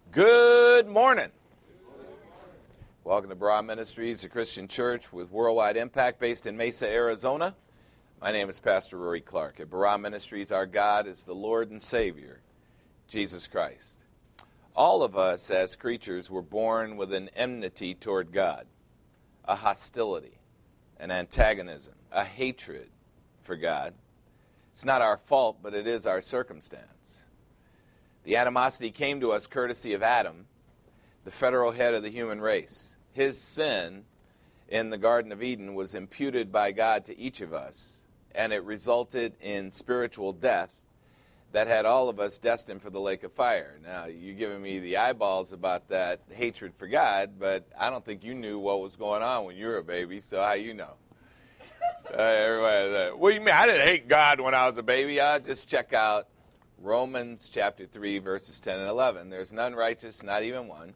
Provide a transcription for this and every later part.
Good morning. Welcome to Barah Ministries, a Christian church with worldwide impact based in Mesa, Arizona. My name is Pastor Rory Clark. At Barah Ministries, our God is the Lord and Savior, Jesus Christ. All of us as creatures were born with an enmity toward God, a hostility, an antagonism, a hatred for God. It's not our fault, but it is our circumstance. The animosity came to us courtesy of Adam, the federal head of the human race. His sin in the Garden of Eden was imputed by God to each of us, and it resulted in spiritual death that had all of us destined for the lake of fire. Now, you're giving me the eyeballs about that hatred for God, but I don't think you knew what was going on when you were a baby, so how you know? Everybody, what do you mean? I didn't hate God when I was a baby. Just check out Romans chapter 3, verses 10 and 11. There's none righteous, not even one.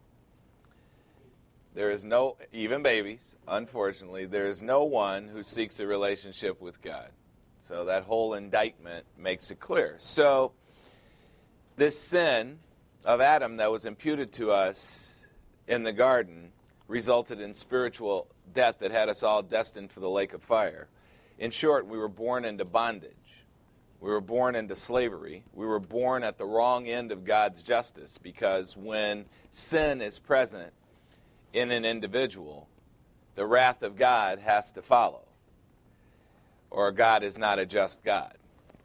There is no, even babies, unfortunately, there is no one who seeks a relationship with God. So that whole indictment makes it clear. So this sin of Adam that was imputed to us in the garden resulted in spiritual death that had us all destined for the lake of fire. In short, we were born into bondage. We were born into slavery. We were born at the wrong end of God's justice, because when sin is present in an individual, the wrath of God has to follow, or God is not a just God.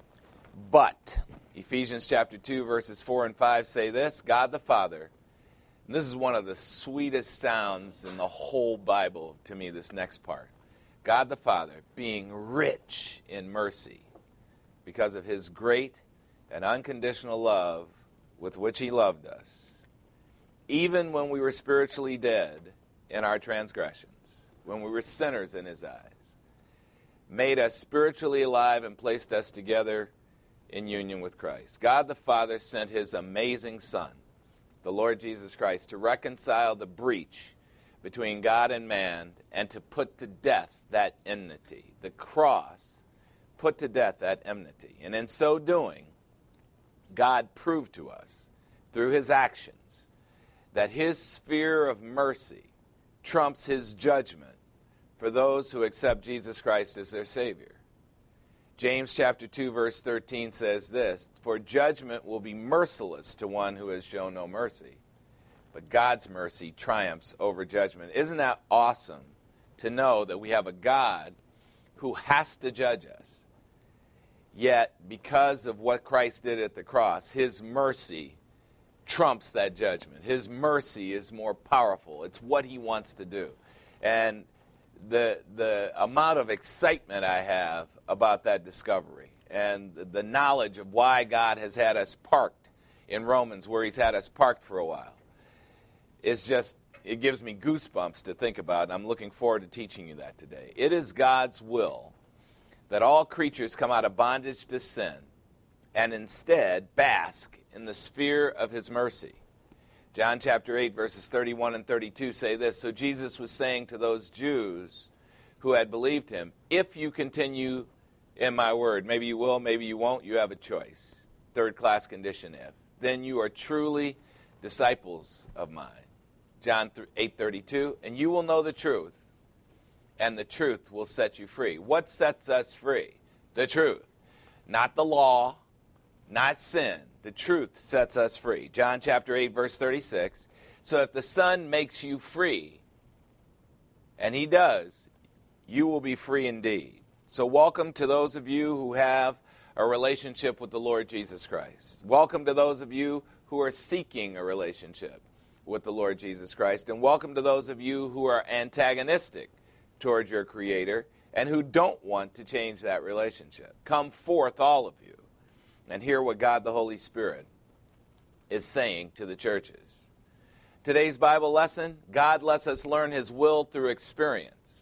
But Ephesians chapter 2, verses 4 and 5 say this: God the Father, and this is one of the sweetest sounds in the whole Bible to me, this next part. God the Father, being rich in mercy, because of his great and unconditional love with which he loved us, even when we were spiritually dead in our transgressions, when we were sinners in his eyes, made us spiritually alive and placed us together in union with Christ. God the Father sent his amazing Son, the Lord Jesus Christ, to reconcile the breach between God and man and to put to death that enmity. The cross put to death that enmity. And in so doing, God proved to us through his actions that his sphere of mercy trumps his judgment for those who accept Jesus Christ as their Savior. James chapter 2, verse 13 says this: for judgment will be merciless to one who has shown no mercy, but God's mercy triumphs over judgment. Isn't that awesome to know that we have a God who has to judge us? Yet, because of what Christ did at the cross, his mercy trumps that judgment. His mercy is more powerful. It's what he wants to do. And the amount of excitement I have about that discovery and the knowledge of why God has had us parked in Romans, where he's had us parked for a while, is just, it gives me goosebumps to think about, and I'm looking forward to teaching you that today. It is God's will that all creatures come out of bondage to sin and instead bask in the sphere of his mercy. John chapter 8, verses 31 and 32 say this: so Jesus was saying to those Jews who had believed him, if you continue in my word, maybe you will, maybe you won't, you have a choice. Third class condition, if. Then you are truly disciples of mine. John 8:32, and you will know the truth, and the truth will set you free. What sets us free? The truth. Not the law, not sin. The truth sets us free. John chapter 8, verse 36. So if the Son makes you free, and he does, you will be free indeed. So welcome to those of you who have a relationship with the Lord Jesus Christ. Welcome to those of you who are seeking a relationship with the Lord Jesus Christ. And welcome to those of you who are antagonistic towards your Creator and who don't want to change that relationship. Come forth, all of you, and hear what God the Holy Spirit is saying to the churches. Today's Bible lesson: God lets us learn his will through experience.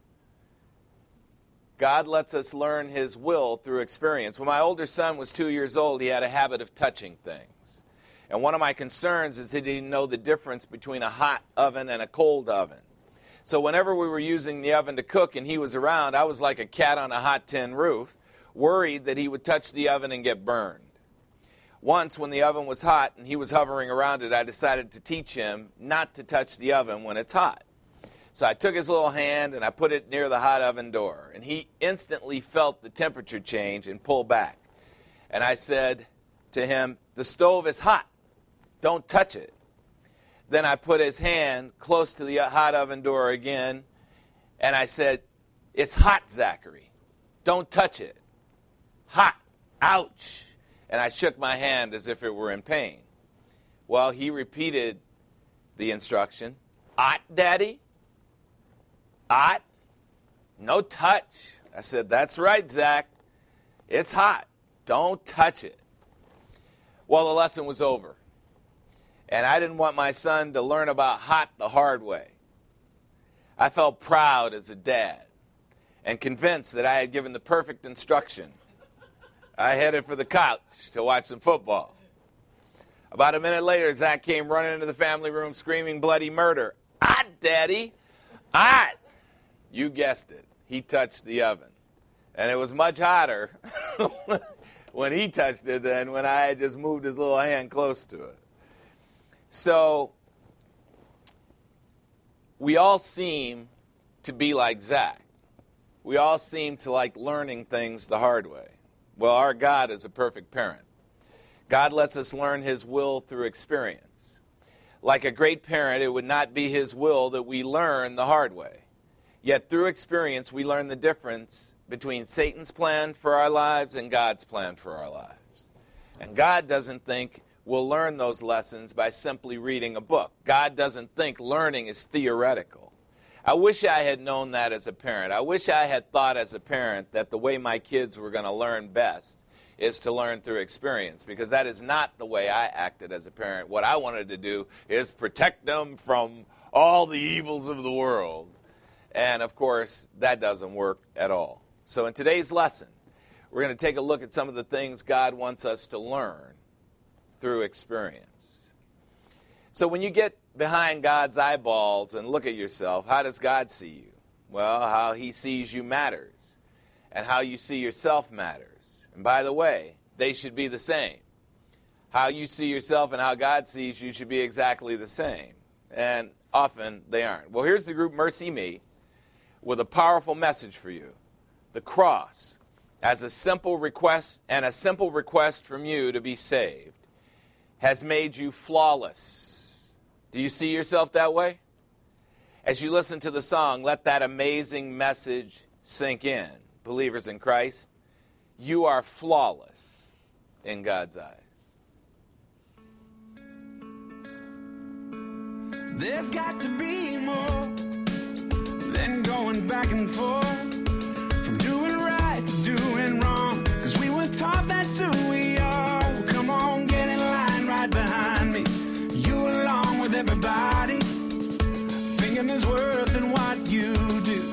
God lets us learn his will through experience. When my older son was 2 years old, he had a habit of touching things. And one of my concerns is that he didn't know the difference between a hot oven and a cold oven. So whenever we were using the oven to cook and he was around, I was like a cat on a hot tin roof, worried that he would touch the oven and get burned. Once, when the oven was hot and he was hovering around it, I decided to teach him not to touch the oven when it's hot. So I took his little hand and I put it near the hot oven door. And he instantly felt the temperature change and pull back. And I said to him, "The stove is hot. Don't touch it." Then I put his hand close to the hot oven door again. And I said, "It's hot, Zachary. Don't touch it. Hot. Ouch." And I shook my hand as if it were in pain. Well, he repeated the instruction. "Hot, Daddy? Hot? No touch." I said, "That's right, Zach. It's hot. Don't touch it." Well, the lesson was over. And I didn't want my son to learn about hot the hard way. I felt proud as a dad and convinced that I had given the perfect instruction. I headed for the couch to watch some football. About a minute later, Zach came running into the family room screaming bloody murder. "Hot, Daddy! Hot!" You guessed it. He touched the oven. And it was much hotter when he touched it than when I had just moved his little hand close to it. So, we all seem to be like Zach. We all seem to like learning things the hard way. Well, our God is a perfect parent. God lets us learn his will through experience. Like a great parent, it would not be his will that we learn the hard way. Yet through experience, we learn the difference between Satan's plan for our lives and God's plan for our lives. And God doesn't think we'll learn those lessons by simply reading a book. God doesn't think learning is theoretical. I wish I had known that as a parent. I wish I had thought as a parent that the way my kids were going to learn best is to learn through experience, because that is not the way I acted as a parent. What I wanted to do is protect them from all the evils of the world. And, of course, that doesn't work at all. So in today's lesson, we're going to take a look at some of the things God wants us to learn through experience. So when you get behind God's eyeballs and look at yourself, how does God see you? Well, how he sees you matters, and how you see yourself matters. And by the way, they should be the same. How you see yourself and how God sees you should be exactly the same. And often they aren't. Well, here's the group Mercy Me with a powerful message for you. The cross, as a simple request, and a simple request from you to be saved, has made you flawless. Do you see yourself that way? As you listen to the song, let that amazing message sink in. Believers in Christ, you are flawless in God's eyes. There's got to be more than going back and forth, from doing right to doing wrong, 'cause we were taught that's who we are. Well, come on, get in line right behind me. You along with everybody, thinking there's worth in what you do.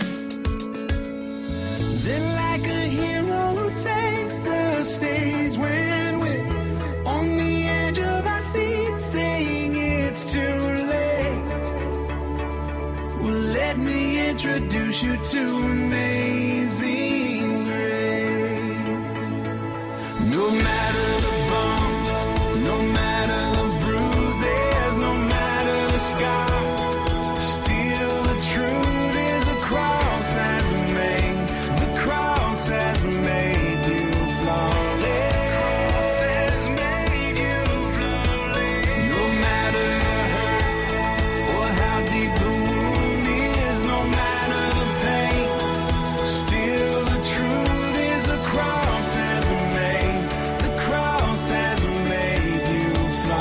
Then like a hero takes the stage when we're on the edge of our seat, saying it's too late. Well, let me introduce you to amazing grace. No matter the bumps, no matter the bruises, no matter the scars, still the truth is the cross has made, the cross has made you flawless. Cross has made you flawless. No matter the hurt or how deep the wound is, no matter the pain, still the truth is the cross has made, the cross has made you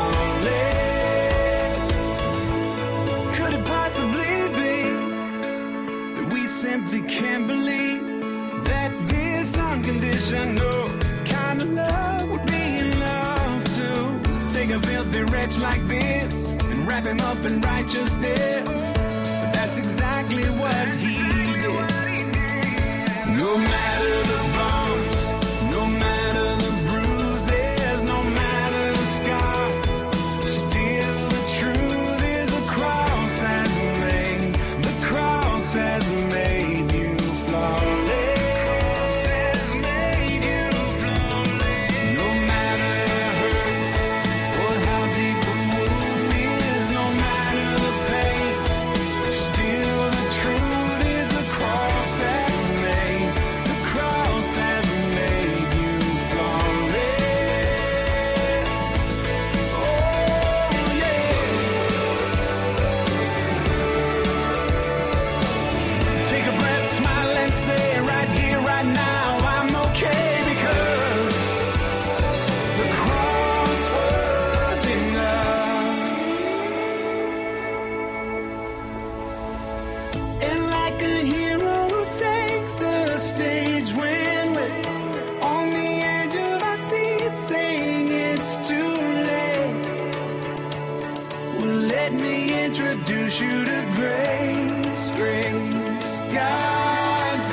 flawless. Could it possibly be that we simply can't believe that this unconditional kind of love would be enough to take a filthy wretch like this and wrap him up in righteousness? But that's exactly what he did. No matter the bumps, no matter the bruises, no matter the scars, still the truth is the cross has made, the cross has made you flawless. Cross has made you flawless. No matter the hurt introduce you to grace, grace, God's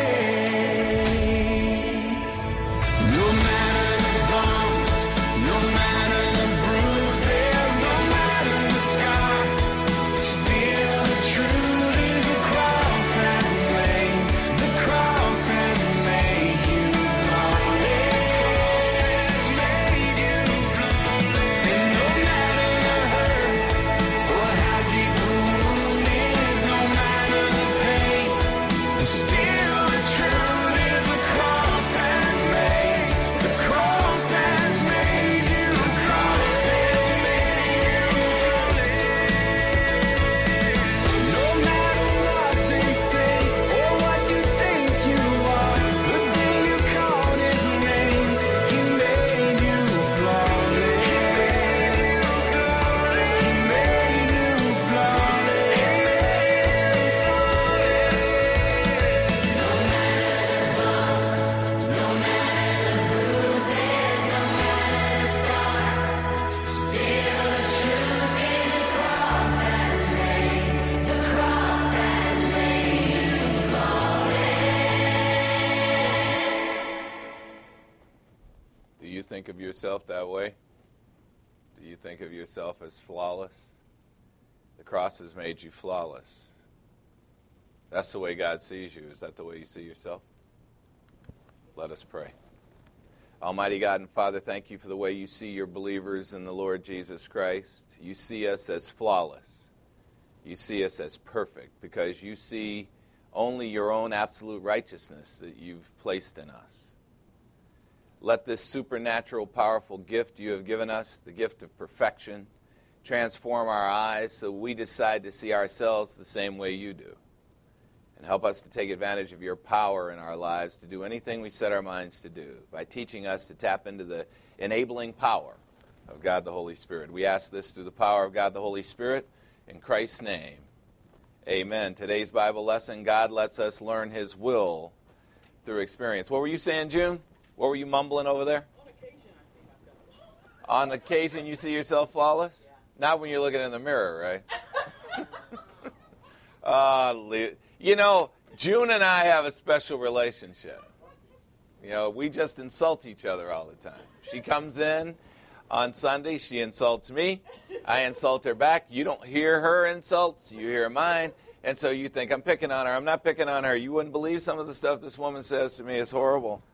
grace. No matter the bumps, no matter the bruises, no matter the scars, still the truth is the cross has made, the cross has made you flawless, made you flawless. And no matter the hurt or how deep the wound is, no matter the pain, still the truth is the cross has made, the cross has made you, the cross has made you flawless. No matter what they say or what you think you are, the day you called his name, he made you flawless. He made you flawless. No matter the bumps, no matter the bruises, no matter the scars, still the truth is the cross has made, the cross has made you flawless. Do you think of yourself that way? Do you think of yourself as flawless? The cross has made you flawless. That's the way God sees you. Is that the way you see yourself? Let us pray. Almighty God and Father, thank you for the way you see your believers in the Lord Jesus Christ. You see us as flawless. You see us as perfect because you see only your own absolute righteousness that you've placed in us. Let this supernatural, powerful gift you have given us, the gift of perfection, transform our eyes so we decide to see ourselves the same way you do. And help us to take advantage of your power in our lives to do anything we set our minds to do by teaching us to tap into the enabling power of God the Holy Spirit. We ask this through the power of God the Holy Spirit in Christ's name. Amen. Today's Bible lesson, God lets us learn his will through experience. What were you saying, June? What were you mumbling over there? On occasion, I see myself. On occasion, you see yourself flawless? Not when you're looking in the mirror, right? You know, June and I have a special relationship. You know, we just insult each other all the time. She comes in on Sunday, she insults me. I insult her back. You don't hear her insults, you hear mine. And so you think I'm picking on her. I'm not picking on her. You wouldn't believe some of the stuff this woman says to me is horrible.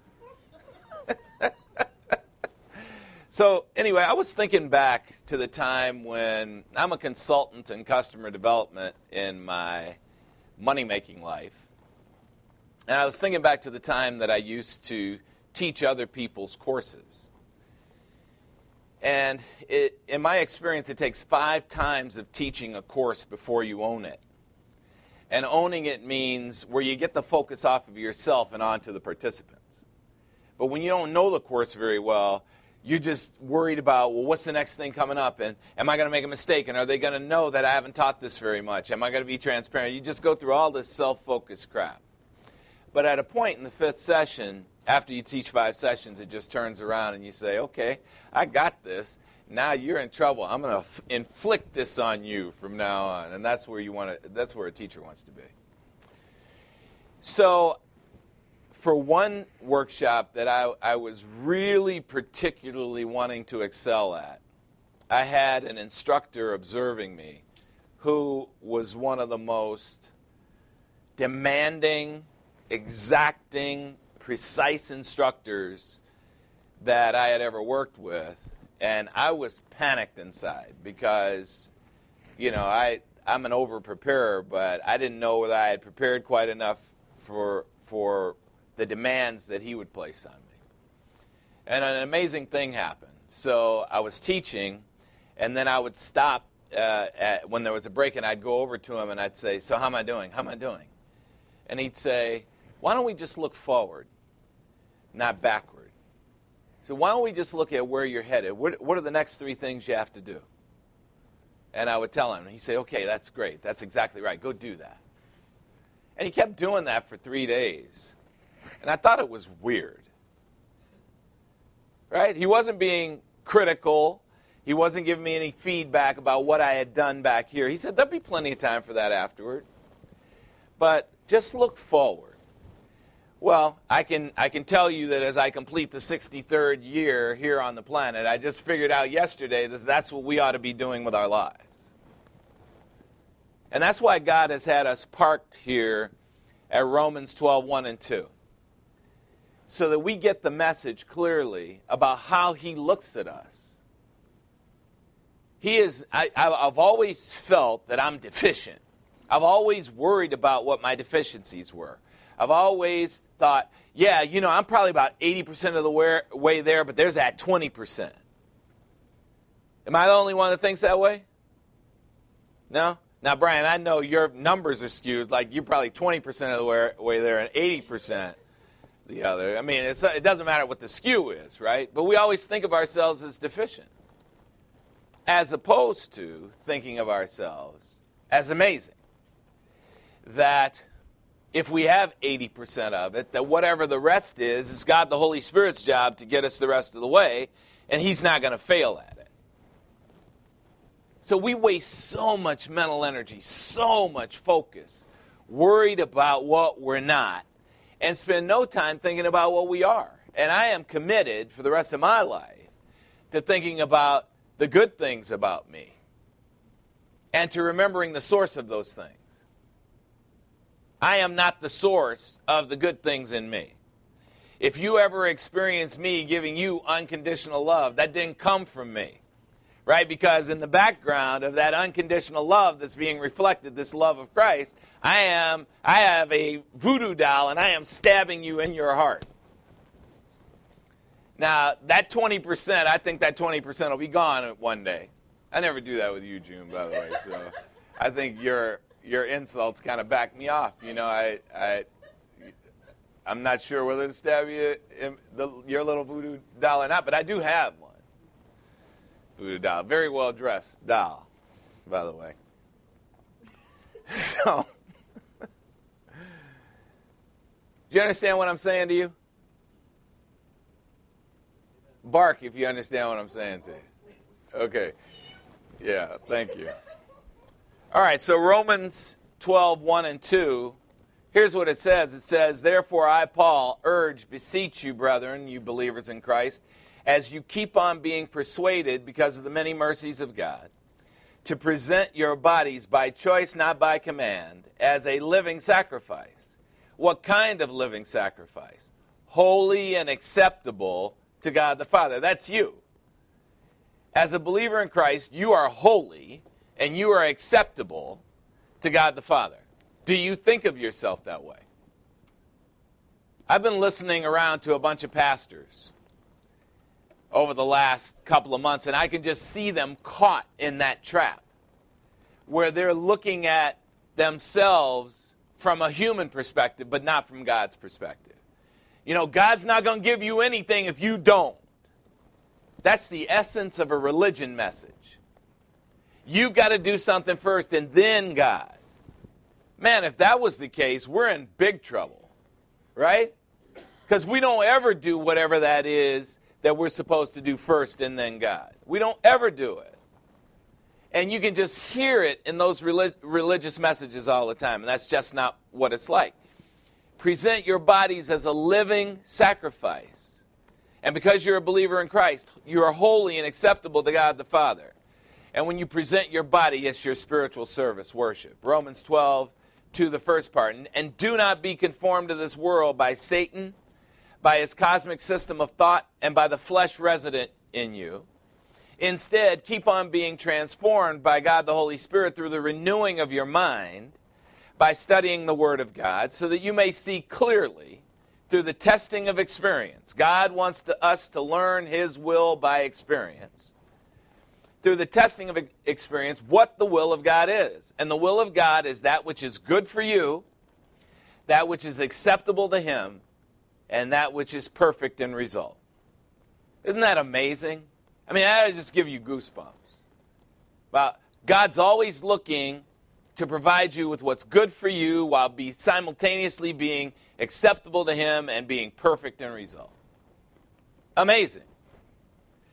So anyway, I was thinking back to the time when I'm a consultant in customer development in my money-making life. And I was thinking back to the time that I used to teach other people's courses. And in my experience, it takes 5 times of teaching a course before you own it. And owning it means where you get the focus off of yourself and onto the participants. But when you don't know the course very well, you're just worried about, well, what's the next thing coming up? And am I going to make a mistake? And are they going to know that I haven't taught this very much? Am I going to be transparent? You just go through all this self-focused crap. But at a point in the 5th session, after you teach 5 sessions, it just turns around and you say, okay, I got this. Now you're in trouble. I'm going to inflict this on you from now on. And that's where that's where a teacher wants to be. So for one workshop that I was really particularly wanting to excel at, I had an instructor observing me who was one of the most demanding, exacting, precise instructors that I had ever worked with. And I was panicked inside because, you know, I'm an over-preparer, but I didn't know whether I had prepared quite enough for the demands that he would place on me. And an amazing thing happened. So I was teaching, and then I would stop when there was a break, and I'd go over to him, and I'd say, so how am I doing? How am I doing? And he'd say, why don't we just look forward, not backward? So why don't we just look at where you're headed? What are the next 3 things you have to do? And I would tell him, and he'd say, okay, that's great. That's exactly right. Go do that. And he kept doing that for 3 days. And I thought it was weird. Right? He wasn't being critical. He wasn't giving me any feedback about what I had done back here. He said, there'll be plenty of time for that afterward. But just look forward. Well, I can tell you that as I complete the 63rd year here on the planet, I just figured out yesterday that that's what we ought to be doing with our lives. And that's why God has had us parked here at Romans 12:1 and 2. So that we get the message clearly about how he looks at us. I've always felt that I'm deficient. I've always worried about what my deficiencies were. I've always thought, yeah, I'm probably about 80% of the way there, but there's that 20%. Am I the only one that thinks that way? No? Now, Brian, I know your numbers are skewed. Like, you're probably 20% of the way there and 80% the other. I mean, it doesn't matter what the skew is, right? But we always think of ourselves as deficient, as opposed to thinking of ourselves as amazing. That if we have 80% of it, that whatever the rest is God the Holy Spirit's job to get us the rest of the way, and he's not going to fail at it. So we waste so much mental energy, so much focus, worried about what we're not, and spend no time thinking about what we are. And I am committed for the rest of my life to thinking about the good things about me and to remembering the source of those things. I am not the source of the good things in me. If you ever experience me giving you unconditional love, that didn't come from me, right? Because in the background of that unconditional love that's being reflected, this love of Christ, I have a voodoo doll and I am stabbing you in your heart. Now, that 20%, I think that 20% will be gone one day. I never do that with you, June, by the way, so I think your insults kind of back me off. I'm not sure whether to stab you your little voodoo doll or not, but I do have one voodoo doll. Very well dressed doll, by the way. So, do you understand what I'm saying to you? Bark if you understand what I'm saying to you. Okay. Yeah, thank you. All right, so Romans 12:1 and 2, here's what it says. It says, therefore I, Paul, beseech you, brethren, you believers in Christ, as you keep on being persuaded because of the many mercies of God, to present your bodies by choice, not by command, as a living sacrifice. What kind of living sacrifice? Holy and acceptable to God the Father. That's you. As a believer in Christ, you are holy and you are acceptable to God the Father. Do you think of yourself that way? I've been listening around to a bunch of pastors over the last couple of months, and I can just see them caught in that trap where they're looking at themselves from a human perspective, but not from God's perspective. God's not going to give you anything if you don't. That's the essence of a religion message. You've got to do something first and then God. Man, if that was the case, we're in big trouble, right? Because we don't ever do whatever that is that we're supposed to do first and then God. We don't ever do it. And you can just hear it in those religious messages all the time, and that's just not what it's like. Present your bodies as a living sacrifice. And because you're a believer in Christ, you are holy and acceptable to God the Father. And when you present your body, it's your spiritual service, worship. Romans 12:2, the first part. And do not be conformed to this world by Satan, by his cosmic system of thought, and by the flesh resident in you. Instead, keep on being transformed by God the Holy Spirit through the renewing of your mind, by studying the Word of God, so that you may see clearly through the testing of experience. God wants us to learn his will by experience. Through the testing of experience, what the will of God is. And the will of God is that which is good for you, that which is acceptable to him, and that which is perfect in result. Isn't that amazing? I mean, I just give you goosebumps. But God's always looking to provide you with what's good for you while simultaneously being acceptable to him and being perfect in result. Amazing.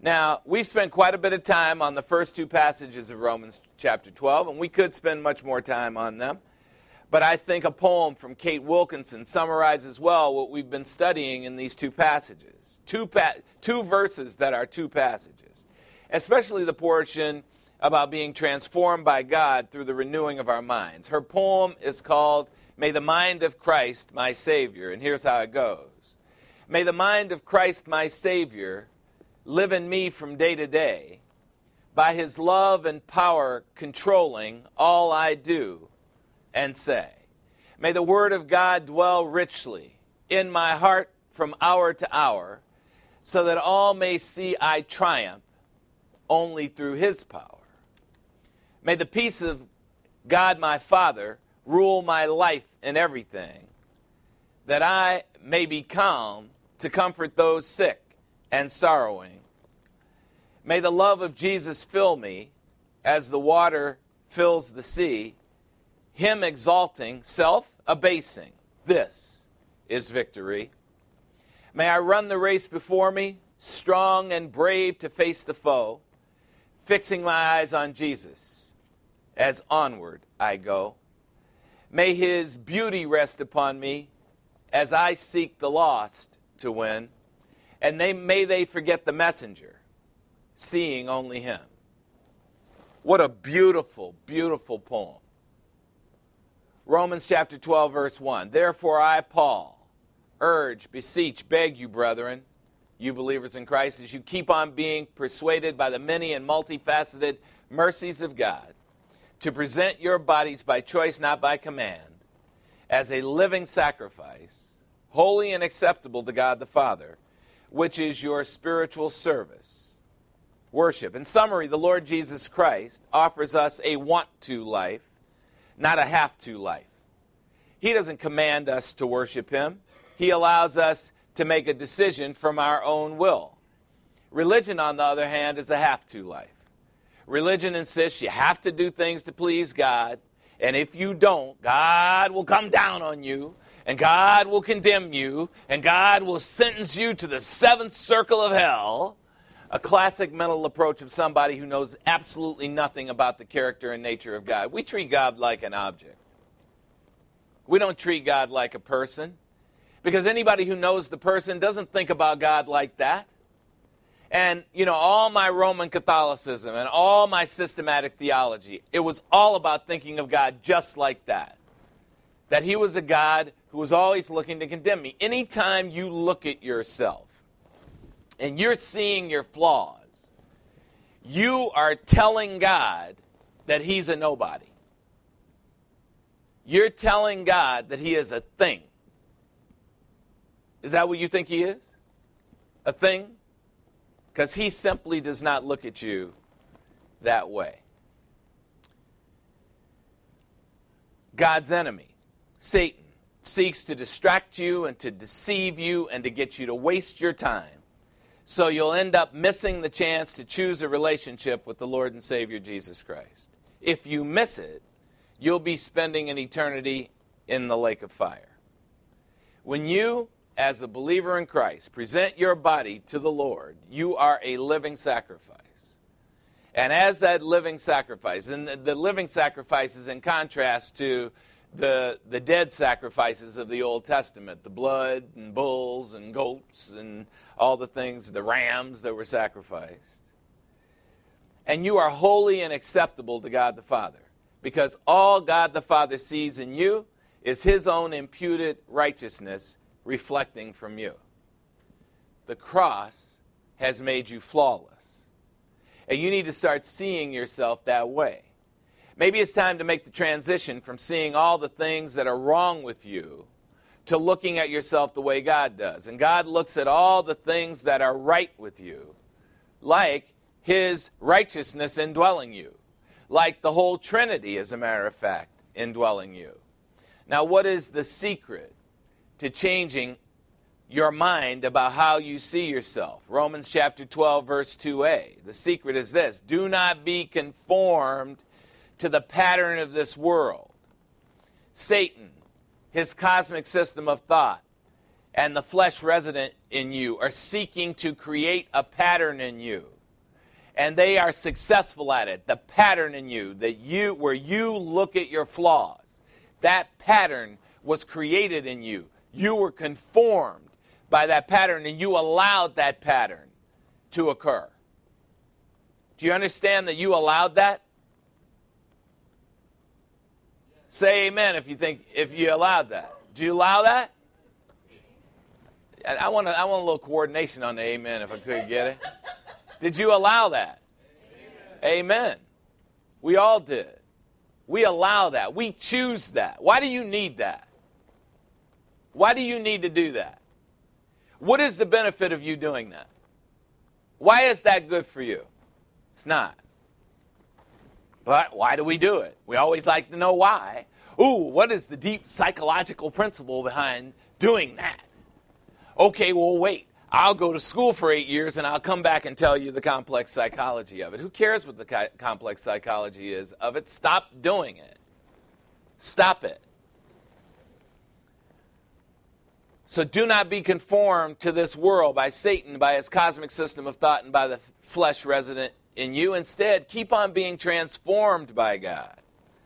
Now, we spent quite a bit of time on the first two passages of Romans chapter 12, and we could spend much more time on them. But I think a poem from Kate Wilkinson summarizes well what we've been studying in these two passages. Two verses that are two passages, especially the portion about being transformed by God through the renewing of our minds. Her poem is called, May the Mind of Christ, My Savior, and here's how it goes. May the mind of Christ, my Savior, live in me from day to day, by his love and power controlling all I do and say. May the word of God dwell richly in my heart from hour to hour, so that all may see I triumph only through his power. May the peace of God my Father rule my life in everything, that I may be calm to comfort those sick and sorrowing. May the love of Jesus fill me as the water fills the sea, him exalting, self-abasing. This is victory. May I run the race before me, strong and brave to face the foe, fixing my eyes on Jesus as onward I go. May his beauty rest upon me as I seek the lost to win, and may they forget the messenger, seeing only him. What a beautiful, beautiful poem. Romans chapter 12, verse 1. Therefore I, Paul, urge, beseech, beg you, brethren, you believers in Christ, as you keep on being persuaded by the many and multifaceted mercies of God, to present your bodies by choice, not by command, as a living sacrifice, holy and acceptable to God the Father, which is your spiritual service. Worship. In summary, the Lord Jesus Christ offers us a want-to life, not a have-to life. He doesn't command us to worship him. He allows us to make a decision from our own will. Religion, on the other hand, is a have-to life. Religion insists you have to do things to please God, and if you don't, God will come down on you, and God will condemn you, and God will sentence you to the seventh circle of hell. A classic mental approach of somebody who knows absolutely nothing about the character and nature of God. We treat God like an object. We don't treat God like a person, because anybody who knows the person doesn't think about God like that. And, all my Roman Catholicism and all my systematic theology, it was all about thinking of God just like that. That he was a God who was always looking to condemn me. Anytime you look at yourself and you're seeing your flaws, you are telling God that he's a nobody. You're telling God that he is a thing. Is that what you think he is? A thing? Because he simply does not look at you that way. God's enemy, Satan, seeks to distract you and to deceive you and to get you to waste your time, so you'll end up missing the chance to choose a relationship with the Lord and Savior Jesus Christ. If you miss it, you'll be spending an eternity in the lake of fire. When you, as a believer in Christ, present your body to the Lord, you are a living sacrifice. And as that living sacrifice, and the living sacrifice is in contrast to the dead sacrifices of the Old Testament, the blood and bulls and goats and all the things, the rams that were sacrificed. And you are holy and acceptable to God the Father, because all God the Father sees in you is his own imputed righteousness reflecting from you. The cross has made you flawless. And you need to start seeing yourself that way. Maybe it's time to make the transition from seeing all the things that are wrong with you to looking at yourself the way God does. And God looks at all the things that are right with you, like his righteousness indwelling you, like the whole Trinity, as a matter of fact, indwelling you. Now, what is the secret to changing your mind about how you see yourself? Romans chapter 12, verse 2a. The secret is this: do not be conformed to the pattern of this world. Satan, his cosmic system of thought, and the flesh resident in you are seeking to create a pattern in you and they are successful at it. The pattern in you, where you look at your flaws, that pattern was created in you. You were conformed by that pattern, and you allowed that pattern to occur. Do you understand that you allowed that? Say amen if you allowed that. Do you allow that? I want a little coordination on the amen if I could get it. Did you allow that? Amen. We all did. We allow that. We choose that. Why do you need that? Why do you need to do that? What is the benefit of you doing that? Why is that good for you? It's not. But why do we do it? We always like to know why. Ooh, what is the deep psychological principle behind doing that? Okay, well, wait. I'll go to school for 8 years and I'll come back and tell you the complex psychology of it. Who cares what the complex psychology is of it? Stop doing it. Stop it. So do not be conformed to this world by Satan, by his cosmic system of thought, and by the flesh resident in you. Instead, keep on being transformed by God.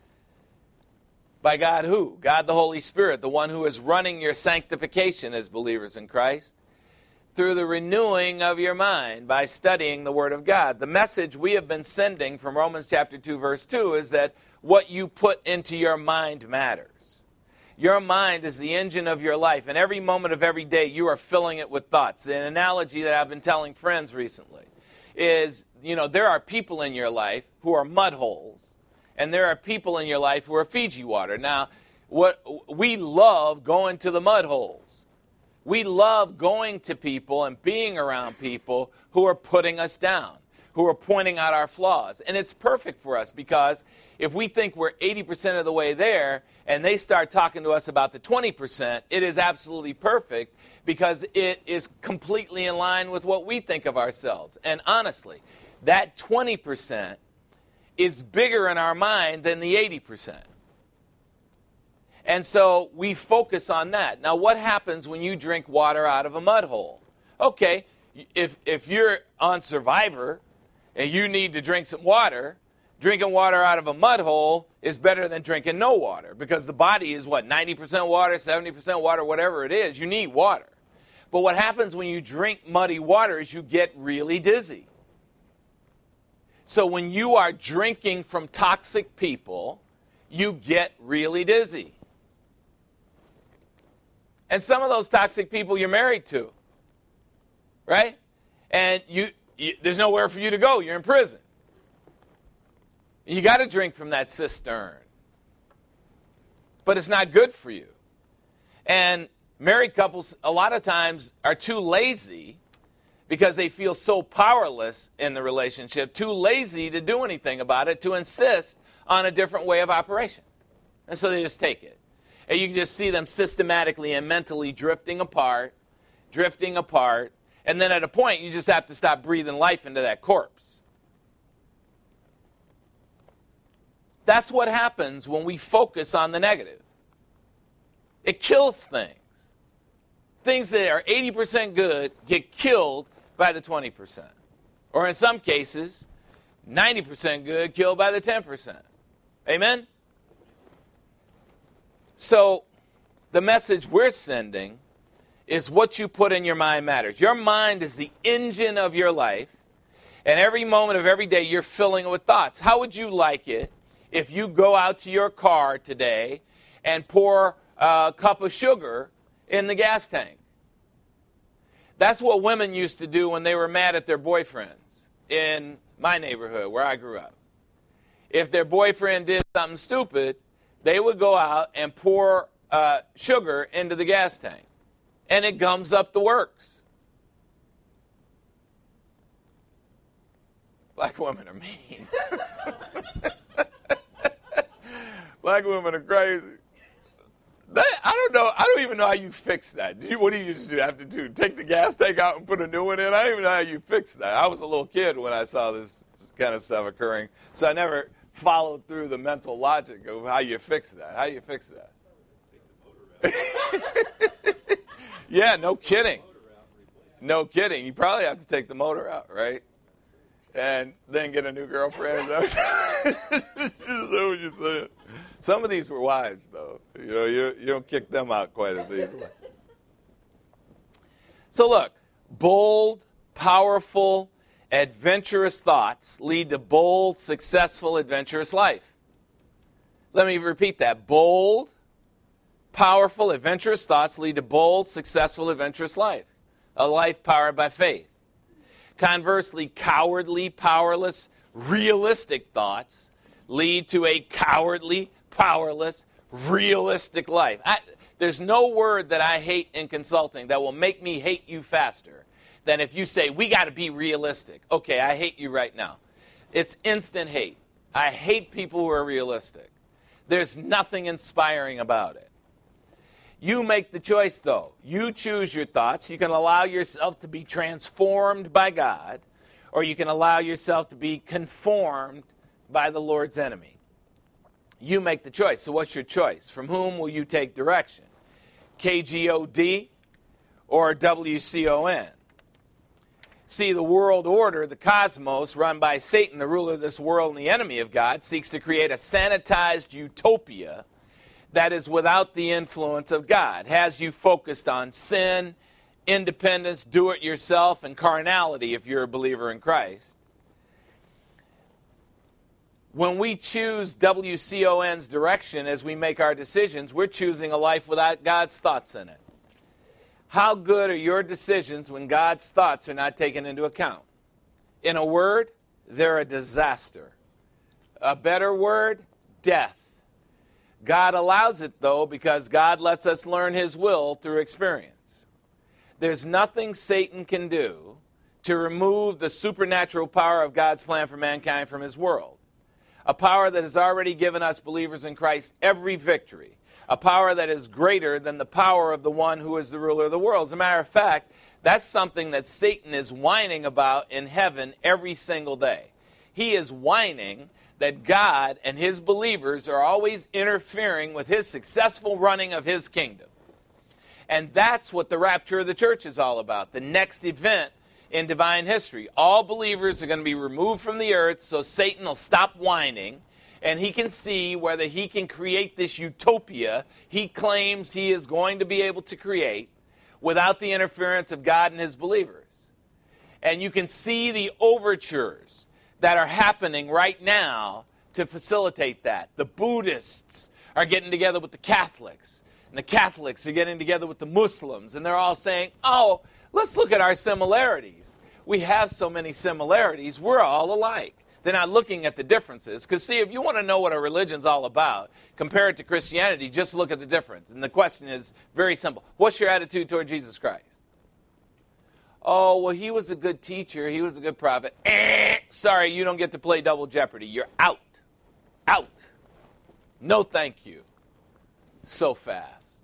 By God who? God the Holy Spirit, the one who is running your sanctification as believers in Christ, through the renewing of your mind by studying the Word of God. The message we have been sending from Romans chapter 2, verse 2 is that what you put into your mind matters. Your mind is the engine of your life, and every moment of every day you are filling it with thoughts. An analogy that I've been telling friends recently is, there are people in your life who are mud holes, and there are people in your life who are Fiji water. Now, we love going to the mud holes. We love going to people and being around people who are putting us down, who are pointing out our flaws. And it's perfect for us because if we think we're 80% of the way there and they start talking to us about the 20%, it is absolutely perfect because it is completely in line with what we think of ourselves. And honestly, that 20% is bigger in our mind than the 80%. And so we focus on that. Now, what happens when you drink water out of a mud hole? Okay, if you're on Survivor and you need to drink some water, drinking water out of a mud hole is better than drinking no water because the body is, 90% water, 70% water, whatever it is. You need water. But what happens when you drink muddy water is you get really dizzy. So when you are drinking from toxic people, you get really dizzy. And some of those toxic people you're married to, right? And there's nowhere for you to go. You're in prison. You got to drink from that cistern. But it's not good for you. And married couples a lot of times are too lazy because they feel so powerless in the relationship, too lazy to do anything about it, to insist on a different way of operation. And so they just take it. And you can just see them systematically and mentally drifting apart, and then at a point you just have to stop breathing life into that corpse. That's what happens when we focus on the negative. It kills things. Things that are 80% good get killed by the 20%. Or in some cases, 90% good killed by the 10%. Amen? So the message we're sending is what you put in your mind matters. Your mind is the engine of your life, and every moment of every day you're filling it with thoughts. How would you like it if you go out to your car today and pour a cup of sugar in the gas tank? That's what women used to do when they were mad at their boyfriends in my neighborhood where I grew up. If their boyfriend did something stupid, they would go out and pour sugar into the gas tank. And it gums up the works. Black women are mean. Black women are crazy. I don't even know how you fix that. What do you just have to do? Take the gas tank out and put a new one in? I don't even know how you fix that. I was a little kid when I saw this kind of stuff occurring, so I never followed through the mental logic of how you fix that. How do you fix that? Yeah, no kidding. No kidding. You probably have to take the motor out, right? and then get a new girlfriend. Is that what you're saying? Some of these were wives, though. You don't kick them out quite as easily. So look, bold, powerful, adventurous thoughts lead to bold, successful, adventurous life. Let me repeat that. Bold, powerful, adventurous thoughts lead to bold, successful, adventurous life. A life powered by faith. Conversely, cowardly, powerless, realistic thoughts lead to a cowardly, powerless, realistic life. There's no word that I hate in consulting that will make me hate you faster than if you say, we got to be realistic. Okay, I hate you right now. It's instant hate. I hate people who are realistic. There's nothing inspiring about it. You make the choice, though. You choose your thoughts. You can allow yourself to be transformed by God, or you can allow yourself to be conformed by the Lord's enemy. You make the choice. So what's your choice? From whom will you take direction? KGOD or WCON? See, the world order, the cosmos, run by Satan, the ruler of this world and the enemy of God, seeks to create a sanitized utopia that is without the influence of God, has you focused on sin, independence, do-it-yourself, and carnality if you're a believer in Christ. When we choose WCON's direction as we make our decisions, we're choosing a life without God's thoughts in it. How good are your decisions when God's thoughts are not taken into account? In a word, they're a disaster. A better word, death. God allows it, though, because God lets us learn His will through experience. There's nothing Satan can do to remove the supernatural power of God's plan for mankind from His world. A power that has already given us believers in Christ every victory. A power that is greater than the power of the one who is the ruler of the world. As a matter of fact, that's something that Satan is whining about in heaven every single day. He is whining that God and His believers are always interfering with His successful running of His kingdom. And that's what the rapture of the church is all about, the next event in divine history. All believers are going to be removed from the earth so Satan will stop whining and he can see whether he can create this utopia he claims he is going to be able to create without the interference of God and His believers. And you can see the overtures that are happening right now to facilitate that. The Buddhists are getting together with the Catholics, and the Catholics are getting together with the Muslims, and they're all saying, oh, let's look at our similarities. We have so many similarities, we're all alike. They're not looking at the differences, because see, if you want to know what a religion's all about, compare it to Christianity, just look at the difference. And the question is very simple. What's your attitude toward Jesus Christ? Oh, well, He was a good teacher. He was a good prophet. Sorry, you don't get to play double jeopardy. You're out. Out. No thank you. So fast.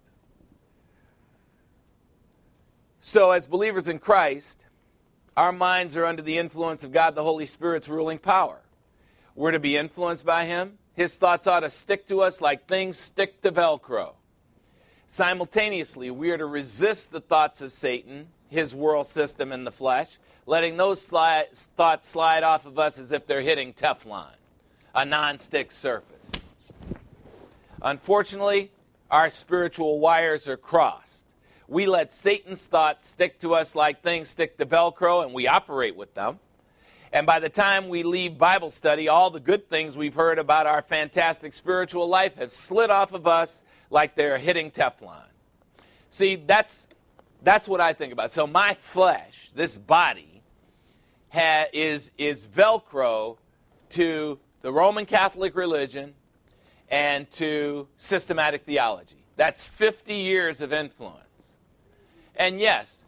So as believers in Christ, our minds are under the influence of God, the Holy Spirit's ruling power. We're to be influenced by Him. His thoughts ought to stick to us like things stick to Velcro. Simultaneously, we are to resist the thoughts of Satan, his world system in the flesh, letting those thoughts slide off of us as if they're hitting Teflon, a non-stick surface. Unfortunately, our spiritual wires are crossed. We let Satan's thoughts stick to us like things stick to Velcro, and we operate with them. And by the time we leave Bible study, all the good things we've heard about our fantastic spiritual life have slid off of us like they're hitting Teflon. See, that's what I think about. So my flesh, this body, is Velcro to the Roman Catholic religion and to systematic theology. That's 50 years of influence. And yes,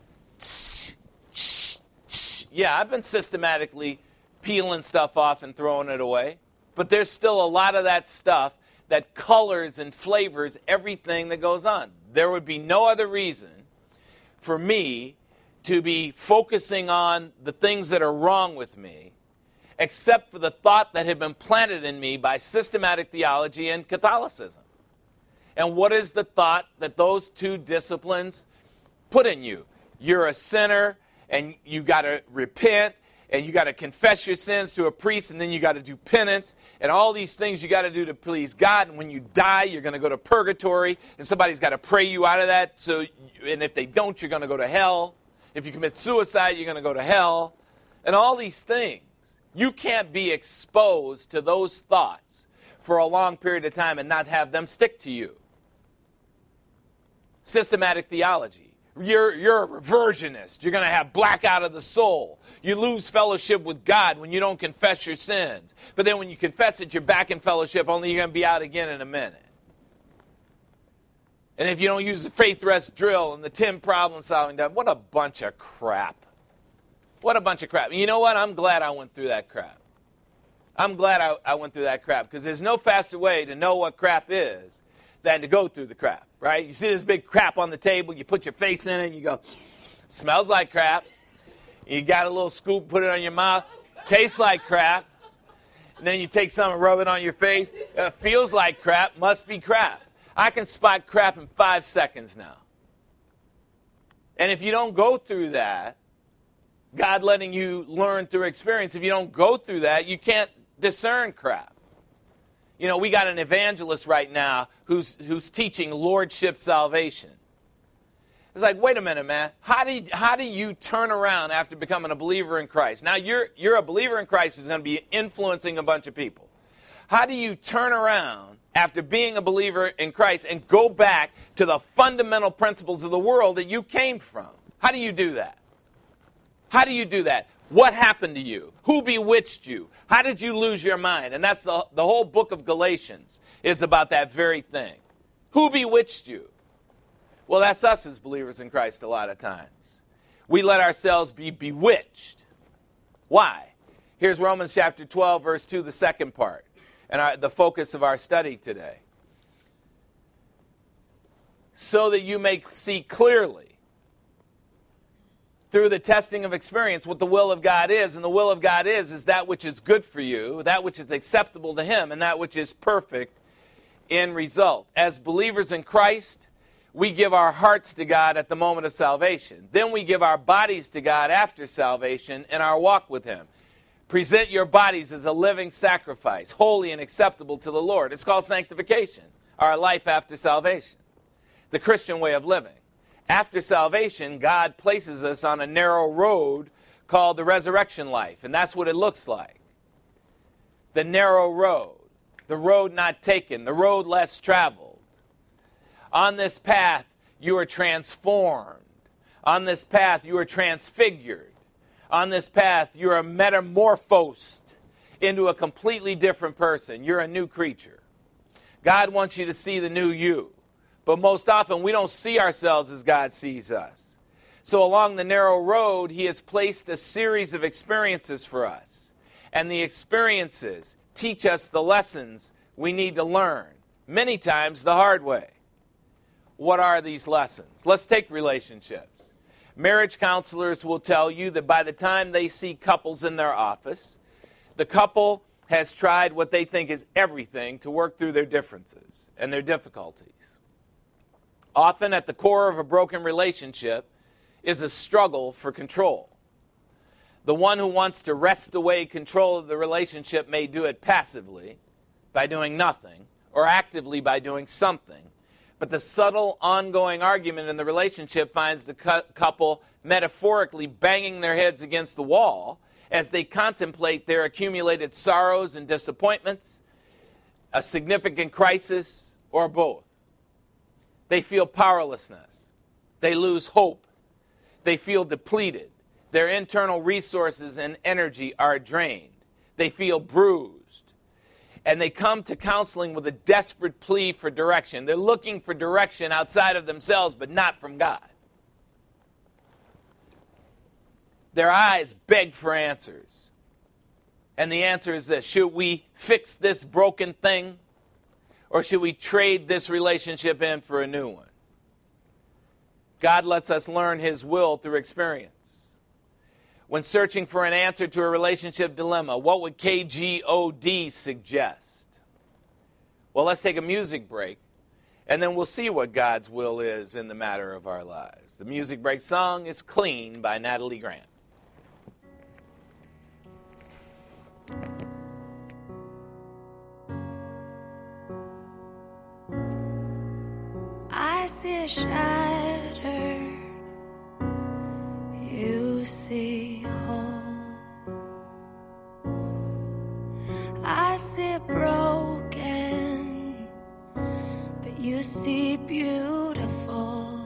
yeah, I've been systematically peeling stuff off and throwing it away. But there's still a lot of that stuff that colors and flavors everything that goes on. There would be no other reason for me to be focusing on the things that are wrong with me except for the thought that had been planted in me by systematic theology and Catholicism. And what is the thought that those two disciplines put in you? You're a sinner, and you got to repent, and you got to confess your sins to a priest, and then you got to do penance, and all these things you got to do to please God. And when you die, you're going to go to purgatory, and somebody's got to pray you out of that. And if they don't, you're going to go to hell. If you commit suicide, you're going to go to hell. And all these things. You can't be exposed to those thoughts for a long period of time and not have them stick to you. Systematic theology. You're a reversionist. You're going to have blackout of the soul. You lose fellowship with God when you don't confess your sins. But then when you confess it, you're back in fellowship, only you're going to be out again in a minute. And if you don't use the faith rest drill and the 10 problem solving, what a bunch of crap. What a bunch of crap. And you know what? I'm glad I went through that crap. I'm glad I went through that crap, because there's no faster way to know what crap is than to go through the crap, right? You see this big crap on the table, you put your face in it, and you go, smells like crap. You got a little scoop, put it on your mouth, tastes like crap. And then you take some and rub it on your face. Feels like crap, must be crap. I can spot crap in 5 seconds now. And if you don't go through that, God letting you learn through experience, if you don't go through that, you can't discern crap. You know, we got an evangelist right now who's teaching lordship salvation. It's like, wait a minute, man. How do you turn around after becoming a believer in Christ? Now, you're a believer in Christ who's going to be influencing a bunch of people. How do you turn around after being a believer in Christ and go back to the fundamental principles of the world that you came from? How do you do that? How do you do that? What happened to you? Who bewitched you? How did you lose your mind? And that's the whole book of Galatians is about that very thing. Who bewitched you? Well, that's us as believers in Christ a lot of times. We let ourselves be bewitched. Why? Here's Romans chapter 12, verse 2, the second part, and the focus of our study today. So that you may see clearly, through the testing of experience, what the will of God is. And the will of God is that which is good for you, that which is acceptable to Him, and that which is perfect in result. As believers in Christ, we give our hearts to God at the moment of salvation. Then we give our bodies to God after salvation in our walk with Him. Present your bodies as a living sacrifice, holy and acceptable to the Lord. It's called sanctification, our life after salvation, the Christian way of living. After salvation, God places us on a narrow road called the resurrection life, and that's what it looks like. The narrow road, the road not taken, the road less traveled. On this path, you are transformed. On this path, you are transfigured. On this path, you are metamorphosed into a completely different person. You're a new creature. God wants you to see the new you. But most often, we don't see ourselves as God sees us. So along the narrow road, He has placed a series of experiences for us. And the experiences teach us the lessons we need to learn, many times the hard way. What are these lessons? Let's take relationships. Marriage counselors will tell you that by the time they see couples in their office, the couple has tried what they think is everything to work through their differences and their difficulties. Often at the core of a broken relationship is a struggle for control. The one who wants to wrest away control of the relationship may do it passively by doing nothing or actively by doing something. But the subtle ongoing argument in the relationship finds the couple metaphorically banging their heads against the wall as they contemplate their accumulated sorrows and disappointments, a significant crisis, or both. They feel powerlessness. They lose hope. They feel depleted. Their internal resources and energy are drained. They feel bruised. And they come to counseling with a desperate plea for direction. They're looking for direction outside of themselves, but not from God. Their eyes beg for answers. And the answer is this: should we fix this broken thing? Or should we trade this relationship in for a new one? God lets us learn His will through experience. When searching for an answer to a relationship dilemma, what would KGOD suggest? Well, let's take a music break, and then we'll see what God's will is in the matter of our lives. The music break song is Clean by Natalie Grant. my shattered, you see whole. I see broken, but you see beautiful.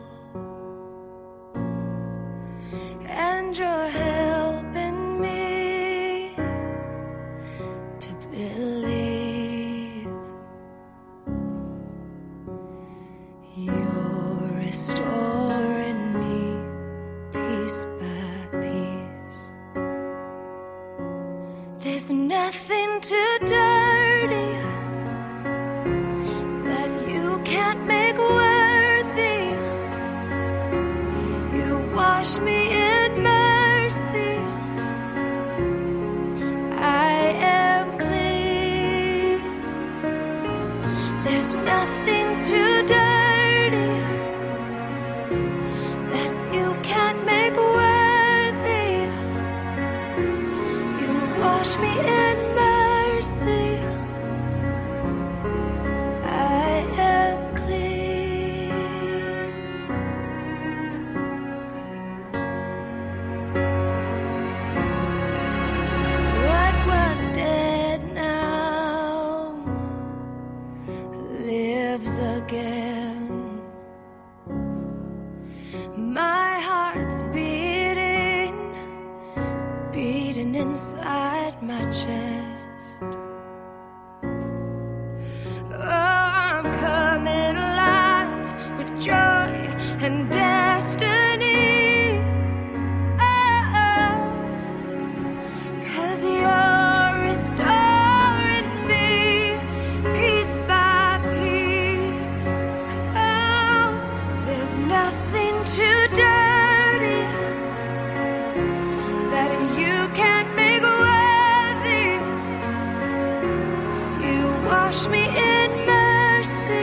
And you're helping me to believe. You're restoring me piece by piece. There's nothing too dirty that you can't make worthy. You wash me in mercy. I am clean. There's nothing too dirty that you can't make worthy. You wash me in mercy. I am clean. What was dead now lives again. My heart's beating, beating inside my chest. Oh, I'm coming alive with joy and destiny. Oh, 'cause you're restoring me piece by piece. Oh, there's nothing too dirty that you can't make worthy. You wash me in mercy.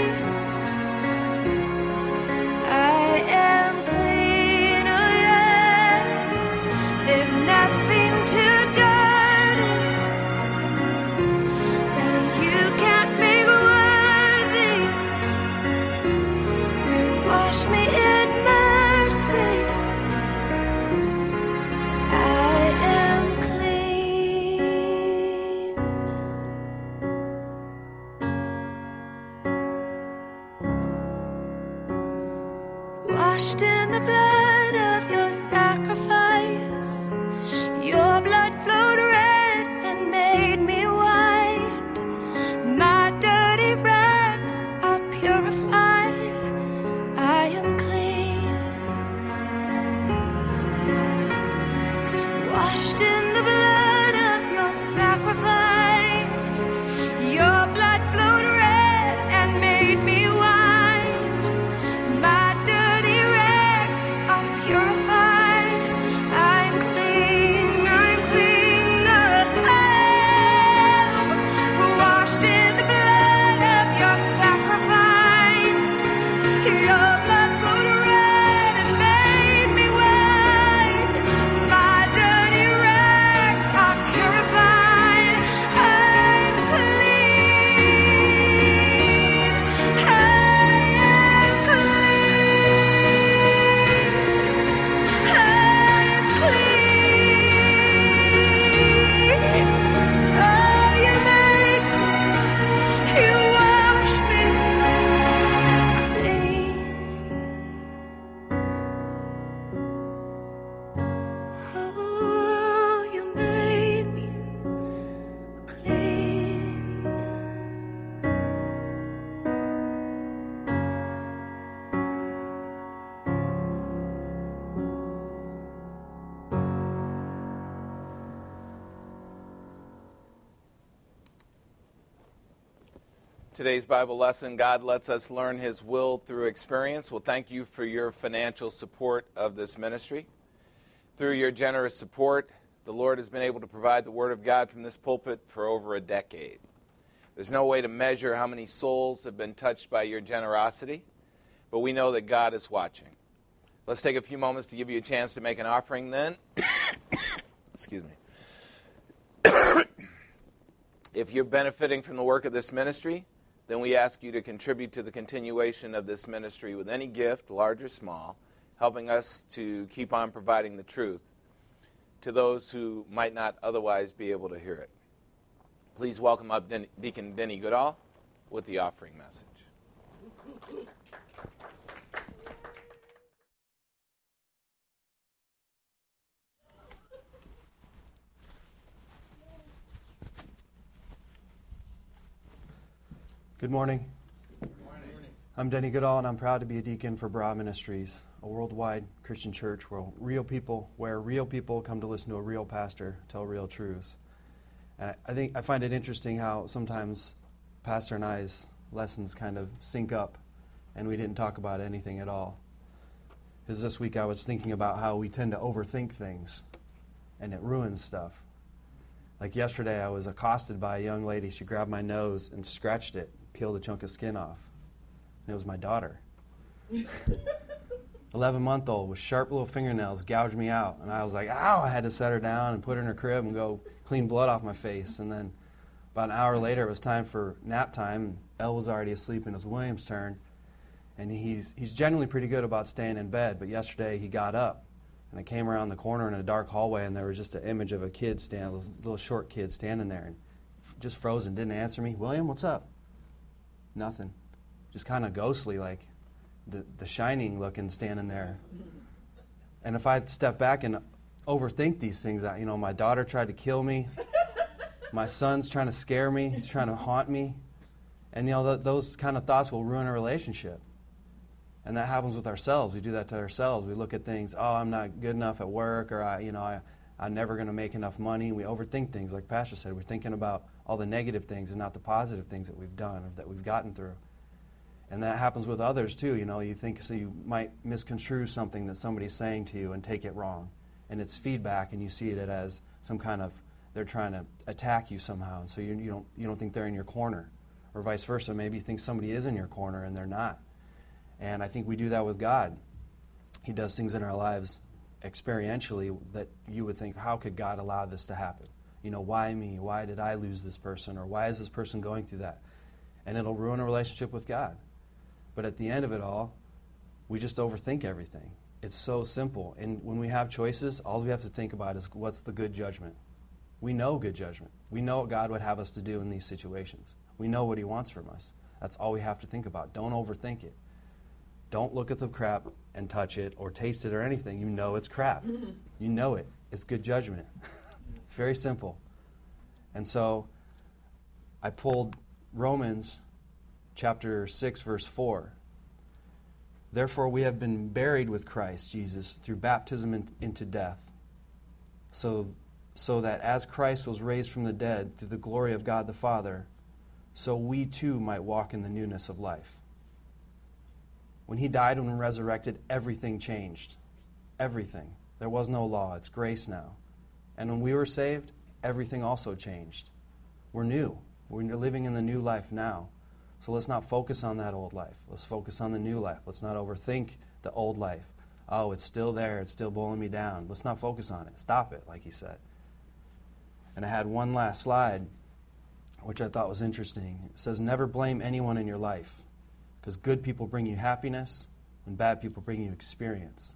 I am clean, oh yeah. There's nothing too dirty that you can't make worthy. You wash me in mercy. I am clean. Washed in the blood of your sacrifice. Your blood flowed red and made me white. My dirty rags are purified. I am clean. Washed in the blood of your sacrifice. Your blood flowed red and made me white. My dirty rags are purified. I'm clean, I'm clean. Oh, washed in the blood of your sacrifice. Your blood flowed red and made me white. My dirty rags are purified. I'm clean. I am clean. I'm clean. Oh, you made me. You washed me clean. Oh, you made me clean. Today's Bible lesson, God lets us learn His will through experience. Well, thank you for your financial support of this ministry. Through your generous support, the Lord has been able to provide the Word of God from this pulpit for over a decade. There's no way to measure how many souls have been touched by your generosity, but we know that God is watching. Let's take a few moments to give you a chance to make an offering then. Excuse me. If you're benefiting from the work of this ministry, then we ask you to contribute to the continuation of this ministry with any gift, large or small, helping us to keep on providing the truth to those who might not otherwise be able to hear it. Please welcome up Deacon Denny Goodall with the offering message. Good morning. Good morning. I'm Denny Goodall, and I'm proud to be a deacon for Bra Ministries, a worldwide Christian church where real people come to listen to a real pastor tell real truths. And I find it interesting how sometimes Pastor and I's lessons kind of sync up, and we didn't talk about anything at all. Because this week I was thinking about how we tend to overthink things, and it ruins stuff. Like yesterday, I was accosted by a young lady. She grabbed my nose and scratched it, peeled a chunk of skin off. And it was my daughter. 11-month-old with sharp little fingernails gouged me out. And I was like, ow! I had to set her down and put her in her crib and go clean blood off my face. And then about an hour later, it was time for nap time. Elle was already asleep, and it was William's turn. And he's generally pretty good about staying in bed. But yesterday, he got up. And I came around the corner in a dark hallway, and there was just an image of a kid a little short kid standing there, and just frozen, didn't answer me. William, what's up? Nothing. Just kind of ghostly, like the Shining looking, standing there. And if I step back and overthink these things, my daughter tried to kill me. My son's trying to scare me. He's trying to haunt me. And, those kind of thoughts will ruin a relationship. And that happens with ourselves. We do that to ourselves. We look at things, I'm not good enough at work, or I'm never going to make enough money. We overthink things. Like Pastor said, we're thinking about all the negative things and not the positive things that we've done or that we've gotten through. And that happens with others too. You think, so you might misconstrue something that somebody's saying to you and take it wrong. And it's feedback, and you see it as some kind of, they're trying to attack you somehow. And so you don't think they're in your corner. Or vice versa. Maybe you think somebody is in your corner and they're not. And I think we do that with God. He does things in our lives experientially that you would think, how could God allow this to happen? Why me? Why did I lose this person? Or why is this person going through that? And it'll ruin a relationship with God. But at the end of it all, we just overthink everything. It's so simple. And when we have choices, all we have to think about is what's the good judgment. We know good judgment. We know what God would have us to do in these situations. We know what He wants from us. That's all we have to think about. Don't overthink it. Don't look at the crap and touch it or taste it or anything. You know it's crap. You know it. It's good judgment. It's very simple. And so I pulled Romans chapter 6, verse 4. Therefore we have been buried with Christ Jesus through baptism into death, so that as Christ was raised from the dead through the glory of God the Father, so we too might walk in the newness of life. When He died and resurrected, everything changed. Everything. There was no law. It's grace now. And when we were saved, everything also changed. We're new. We're living in the new life now. So let's not focus on that old life. Let's focus on the new life. Let's not overthink the old life. Oh, it's still there. It's still pulling me down. Let's not focus on it. Stop it, like he said. And I had one last slide, which I thought was interesting. It says, never blame anyone in your life, because good people bring you happiness and bad people bring you experience.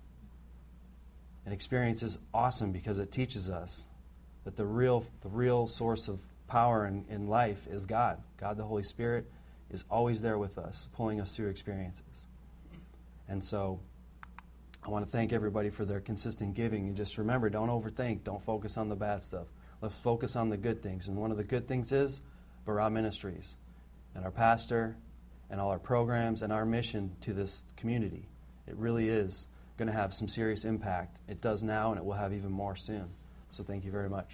And experience is awesome because it teaches us that the real source of power in life is God. God, the Holy Spirit, is always there with us, pulling us through experiences. And so I want to thank everybody for their consistent giving. And just remember, don't overthink. Don't focus on the bad stuff. Let's focus on the good things. And one of the good things is Bra Ministries and our pastor and all our programs and our mission to this community. It really is going to have some serious impact. It does now, and it will have even more soon. So thank you very much.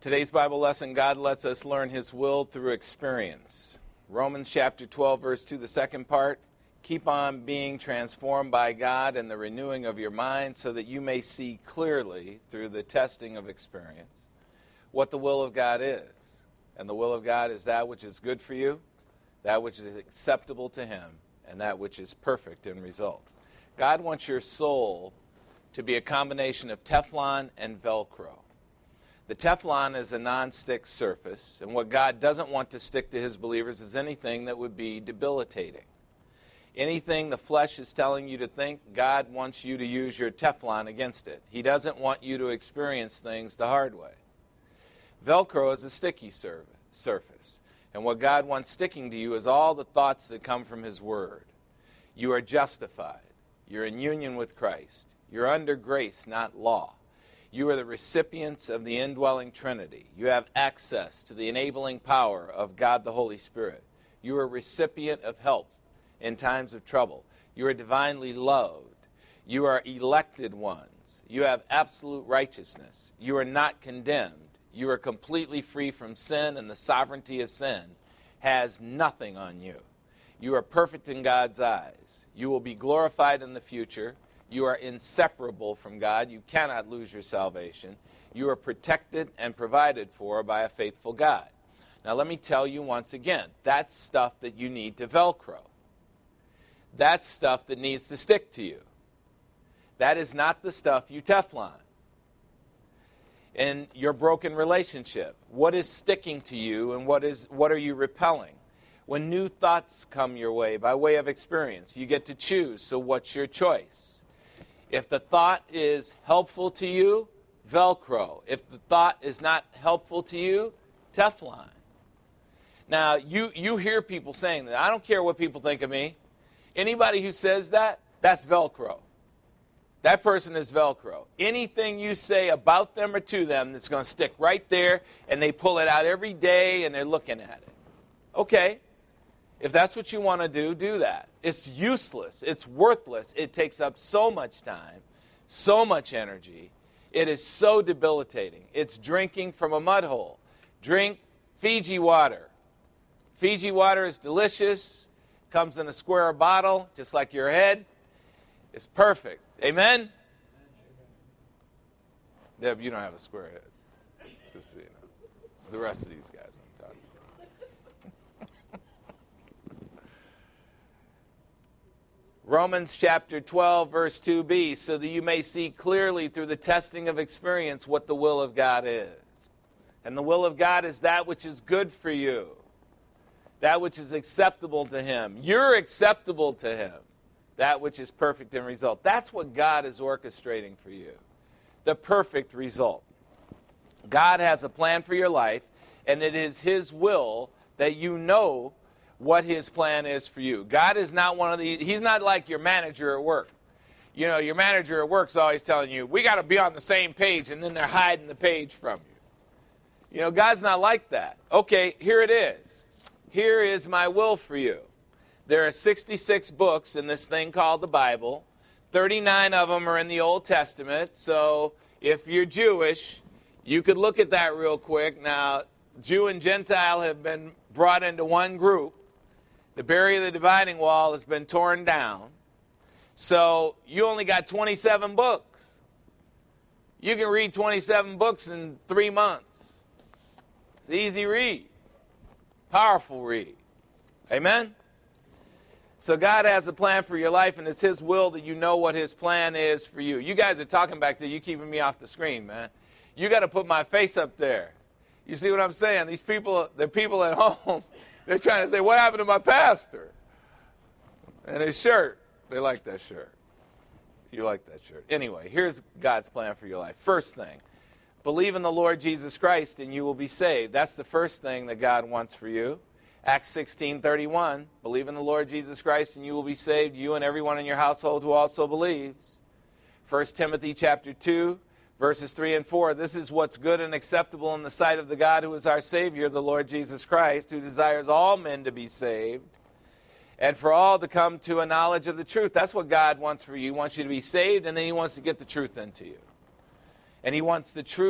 Today's Bible lesson, God lets us learn his will through experience. Romans chapter 12, verse 2, the second part. Keep on being transformed by God and the renewing of your mind so that you may see clearly through the testing of experience what the will of God is. And the will of God is that which is good for you, that which is acceptable to him, and that which is perfect in result. God wants your soul to be a combination of Teflon and Velcro. The Teflon is a non-stick surface, and what God doesn't want to stick to his believers is anything that would be debilitating. Anything the flesh is telling you to think, God wants you to use your Teflon against it. He doesn't want you to experience things the hard way. Velcro is a sticky surface, and what God wants sticking to you is all the thoughts that come from his word. You are justified. You're in union with Christ. You're under grace, not law. You are the recipients of the indwelling Trinity. You have access to the enabling power of God the Holy Spirit. You are a recipient of help in times of trouble. You are divinely loved. You are elected ones. You have absolute righteousness. You are not condemned. You are completely free from sin, and the sovereignty of sin has nothing on you. You are perfect in God's eyes. You will be glorified in the future. You are inseparable from God. You cannot lose your salvation. You are protected and provided for by a faithful God. Now let me tell you once again, that's stuff that you need to Velcro. That's stuff that needs to stick to you. That is not the stuff you Teflon. In your broken relationship, what is sticking to you and what are you repelling? When new thoughts come your way by way of experience, you get to choose. So what's your choice? If the thought is helpful to you, Velcro. If the thought is not helpful to you, Teflon. Now, you hear people saying that. I don't care what people think of me. Anybody who says that, that's Velcro. That person is Velcro. Anything you say about them or to them that's going to stick right there, and they pull it out every day, and they're looking at it. Okay. If that's what you want to do that. It's useless. It's worthless. It takes up so much time, so much energy. It is so debilitating. It's drinking from a mud hole. Drink Fiji water. Fiji water is delicious. Comes in a square bottle, just like your head. It's perfect. Amen? Deb, you don't have a square head. Just so you know. It's the rest of these guys I'm talking about. Romans chapter 12, verse 2b, so that you may see clearly through the testing of experience what the will of God is. And the will of God is that which is good for you, that which is acceptable to him. You're acceptable to him, that which is perfect in result. That's what God is orchestrating for you, the perfect result. God has a plan for your life, and it is his will that you know what his plan is for you. God is not one of these, he's not like your manager at work. You know, your manager at work's always telling you, we got to be on the same page, and then they're hiding the page from you. You know, God's not like that. Okay, here it is. Here is my will for you. There are 66 books in this thing called the Bible. 39 of them are in the Old Testament. So if you're Jewish, you could look at that real quick. Now, Jew and Gentile have been brought into one group. The barrier of the dividing wall has been torn down. So you only got 27 books. You can read 27 books in 3 months. It's an easy read. Powerful read. Amen? So God has a plan for your life, and it's his will that you know what his plan is for you. You guys are talking back there. You're keeping me off the screen, man. You got to put my face up there. You see what I'm saying? These people, the people at home, they're trying to say, what happened to my pastor? And his shirt. They like that shirt. You like that shirt. Anyway, here's God's plan for your life. First thing, believe in the Lord Jesus Christ and you will be saved. That's the first thing that God wants for you. Acts 16:31, believe in the Lord Jesus Christ and you will be saved, you and everyone in your household who also believes. 1 Timothy chapter 2, verses 3 and 4, this is what's good and acceptable in the sight of the God who is our Savior, the Lord Jesus Christ, who desires all men to be saved and for all to come to a knowledge of the truth. That's what God wants for you. He wants you to be saved, and then he wants to get the truth into you. And he wants the truth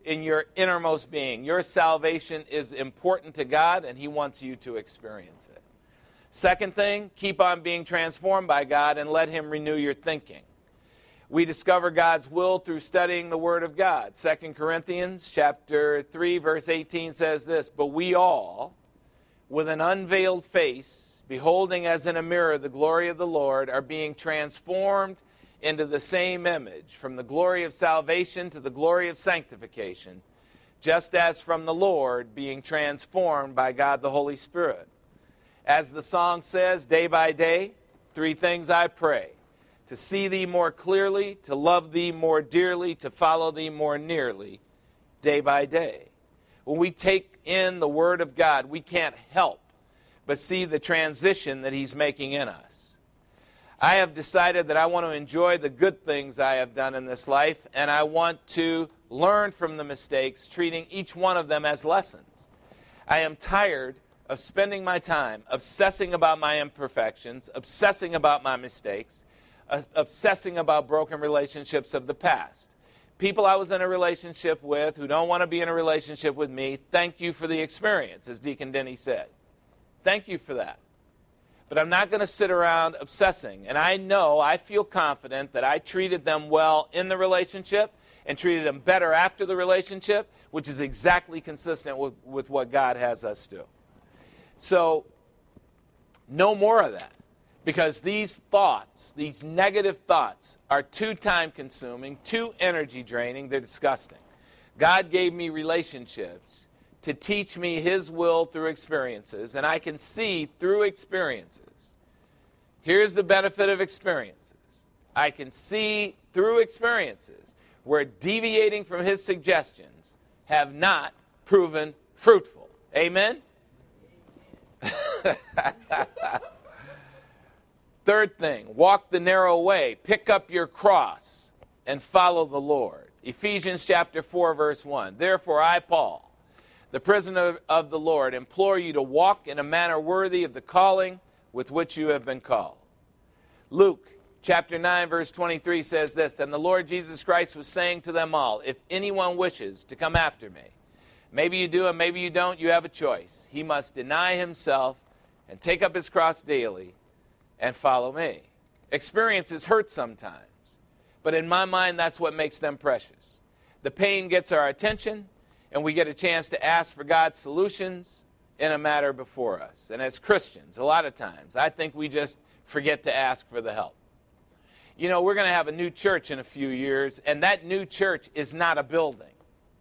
in your innermost being. Your salvation is important to God, and He wants you to experience it. Second thing, keep on being transformed by God and let Him renew your thinking. We discover God's will through studying the Word of God. 2 Corinthians chapter 3, verse 18 says this, "But we all, with an unveiled face, beholding as in a mirror the glory of the Lord, are being transformed into the same image, from the glory of salvation to the glory of sanctification, just as from the Lord, being transformed by God the Holy Spirit." As the song says, day by day, 3 things I pray: to see Thee more clearly, to love Thee more dearly, to follow Thee more nearly, day by day. When we take in the Word of God, we can't help but see the transition that He's making in us. I have decided that I want to enjoy the good things I have done in this life, and I want to learn from the mistakes, treating each one of them as lessons. I am tired of spending my time obsessing about my imperfections, obsessing about my mistakes, obsessing about broken relationships of the past. People I was in a relationship with who don't want to be in a relationship with me, thank you for the experience, as Deacon Denny said. Thank you for that. But I'm not going to sit around obsessing. And I feel confident that I treated them well in the relationship and treated them better after the relationship, which is exactly consistent with what God has us do. So, no more of that. Because these thoughts, these negative thoughts, are too time-consuming, too energy-draining, they're disgusting. God gave me relationships to teach me His will through experiences, and I can see through experiences. Here's the benefit of experiences. I can see through experiences where deviating from His suggestions have not proven fruitful. Amen? Third thing, walk the narrow way, pick up your cross, and follow the Lord. Ephesians chapter 4, verse 1. Therefore I, Paul, the prisoner of the Lord, implore you to walk in a manner worthy of the calling with which you have been called. Luke chapter 9, verse 23 says this, "And the Lord Jesus Christ was saying to them all, if anyone wishes to come after me, maybe you do and maybe you don't, you have a choice. He must deny himself and take up his cross daily and follow me." Experiences hurt sometimes, but in my mind, that's what makes them precious. The pain gets our attention, and we get a chance to ask for God's solutions in a matter before us. And as Christians, a lot of times, I think we just forget to ask for the help. You know, we're going to have a new church in a few years, and that new church is not a building.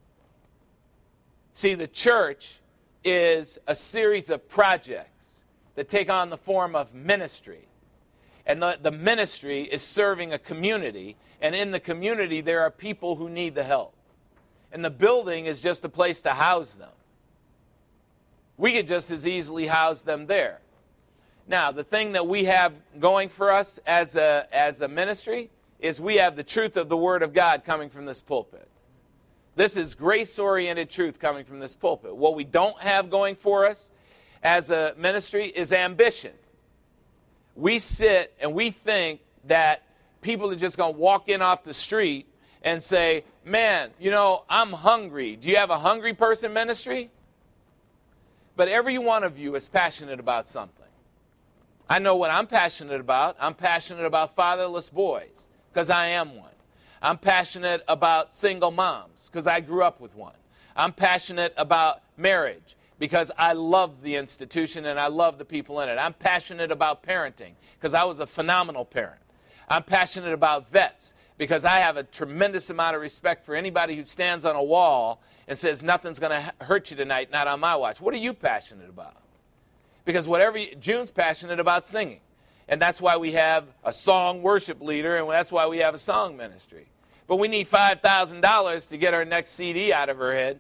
See, the church is a series of projects that take on the form of ministry. And the ministry is serving a community, and in the community there are people who need the help. And the building is just a place to house them. We could just as easily house them there. Now, the thing that we have going for us as a ministry is we have the truth of the Word of God coming from this pulpit. This is grace-oriented truth coming from this pulpit. What we don't have going for us as a ministry is ambition. We sit and we think that people are just going to walk in off the street and say, man, you know, I'm hungry. Do you have a hungry person ministry? But every one of you is passionate about something. I know what I'm passionate about. I'm passionate about fatherless boys because I am one. I'm passionate about single moms because I grew up with one. I'm passionate about marriage because I love the institution and I love the people in it. I'm passionate about parenting because I was a phenomenal parent. I'm passionate about vets because I have a tremendous amount of respect for anybody who stands on a wall and says, nothing's going to hurt you tonight, not on my watch. What are you passionate about? Because June's passionate about singing. And that's why we have a song worship leader, and that's why we have a song ministry. But we need $5,000 to get our next CD out of her head.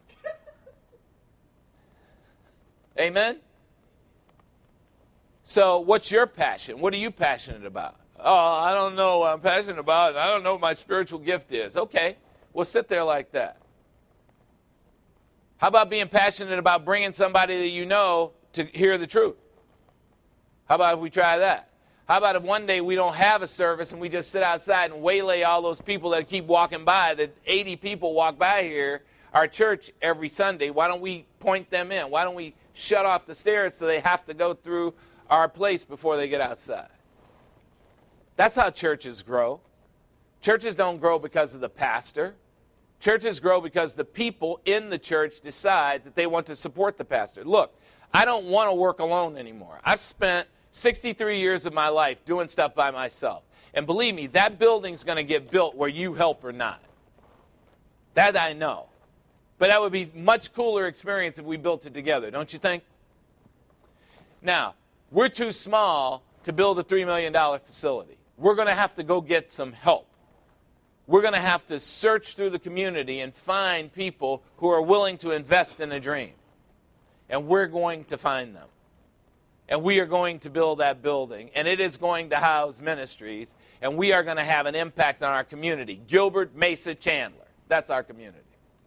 Amen? So what's your passion? What are you passionate about? Oh, I don't know what I'm passionate about. I don't know what my spiritual gift is. Okay, well, sit there like that. How about being passionate about bringing somebody that you know to hear the truth? How about if we try that? How about if one day we don't have a service and we just sit outside and waylay all those people that keep walking by, that 80 people walk by here our church every Sunday. Why don't we point them in? Why don't we shut off the stairs so they have to go through our place before they get outside? That's how churches grow. Churches don't grow because of the pastor. Churches grow because the people in the church decide that they want to support the pastor. Look, I don't want to work alone anymore. I've spent 63 years of my life doing stuff by myself. And believe me, that building's going to get built where you help or not. That I know. But that would be a much cooler experience if we built it together, don't you think? Now, we're too small to build a $3 million facility. We're going to have to go get some help. We're going to have to search through the community and find people who are willing to invest in a dream. And we're going to find them. And we are going to build that building. And it is going to house ministries. And we are going to have an impact on our community. Gilbert, Mesa, Chandler. That's our community.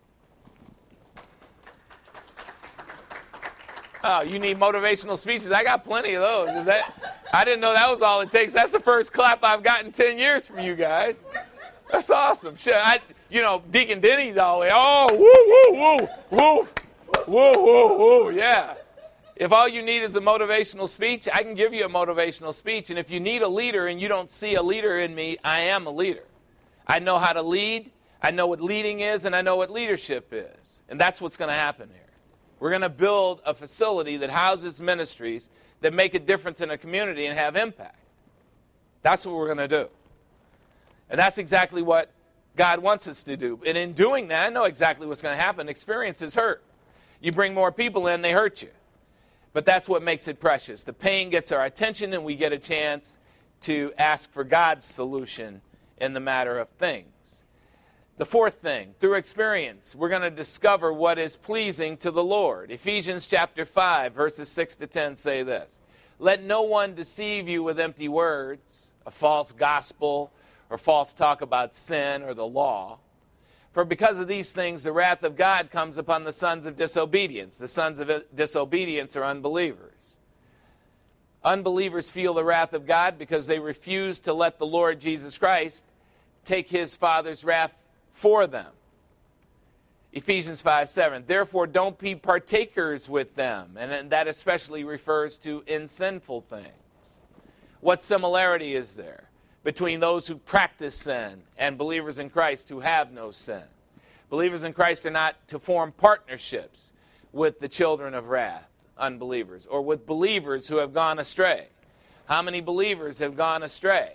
Oh, you need motivational speeches? I got plenty of those. I didn't know that was all it takes. That's the first clap I've gotten in 10 years from you guys. That's awesome. Deacon Denny's always, oh, woo, woo, woo, woo, woo, woo, woo, yeah. If all you need is a motivational speech, I can give you a motivational speech. And if you need a leader and you don't see a leader in me, I am a leader. I know how to lead. I know what leading is, and I know what leadership is. And that's what's going to happen here. We're going to build a facility that houses ministries that make a difference in a community and have impact. That's what we're going to do. And that's exactly what God wants us to do. And in doing that, I know exactly what's going to happen. Experiences hurt. You bring more people in, they hurt you. But that's what makes it precious. The pain gets our attention, and we get a chance to ask for God's solution in the matter of things. The fourth thing, through experience, we're going to discover what is pleasing to the Lord. Ephesians chapter 5, verses 6 to 10 say this. Let no one deceive you with empty words, a false gospel, or false talk about sin or the law. For because of these things, the wrath of God comes upon the sons of disobedience. The sons of disobedience are unbelievers. Unbelievers feel the wrath of God because they refuse to let the Lord Jesus Christ take his Father's wrath for them. Ephesians 5:7. Therefore, don't be partakers with them. And that especially refers to in sinful things. What similarity is there between those who practice sin and believers in Christ who have no sin? Believers in Christ are not to form partnerships with the children of wrath, unbelievers, or with believers who have gone astray. How many believers have gone astray?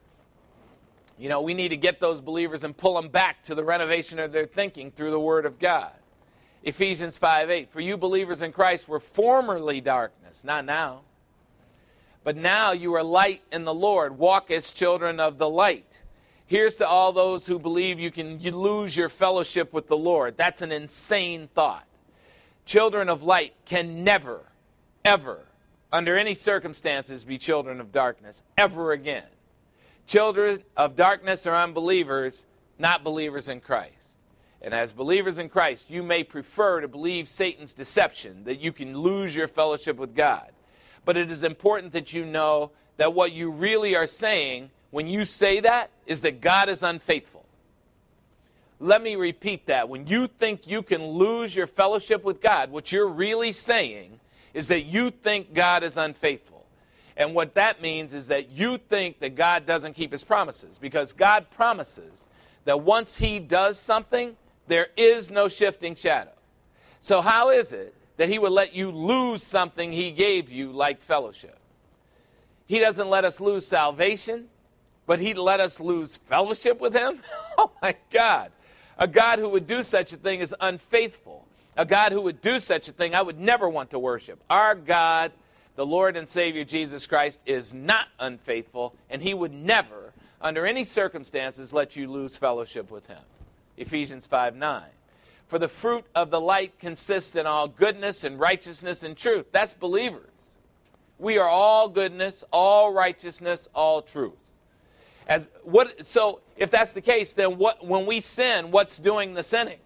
We need to get those believers and pull them back to the renovation of their thinking through the Word of God. Ephesians 5:8. For you believers in Christ were formerly darkness, not now. But now you are light in the Lord. Walk as children of the light. Here's to all those who believe you lose your fellowship with the Lord. That's an insane thought. Children of light can never, ever, under any circumstances, be children of darkness, ever again. Children of darkness are unbelievers, not believers in Christ. And as believers in Christ, you may prefer to believe Satan's deception, that you can lose your fellowship with God. But it is important that you know that what you really are saying when you say that is that God is unfaithful. Let me repeat that. When you think you can lose your fellowship with God, what you're really saying is that you think God is unfaithful. And what that means is that you think that God doesn't keep his promises, because God promises that once he does something, there is no shifting shadow. So how is it that he would let you lose something he gave you like fellowship? He doesn't let us lose salvation, but he'd let us lose fellowship with him? Oh my God. A God who would do such a thing is unfaithful. A God who would do such a thing I would never want to worship. Our God, the Lord and Savior Jesus Christ, is not unfaithful, and he would never, under any circumstances, let you lose fellowship with him. Ephesians 5:9. For the fruit of the light consists in all goodness and righteousness and truth. That's believers. We are all goodness, all righteousness, all truth. So if that's the case, then when we sin, what's doing the sinning?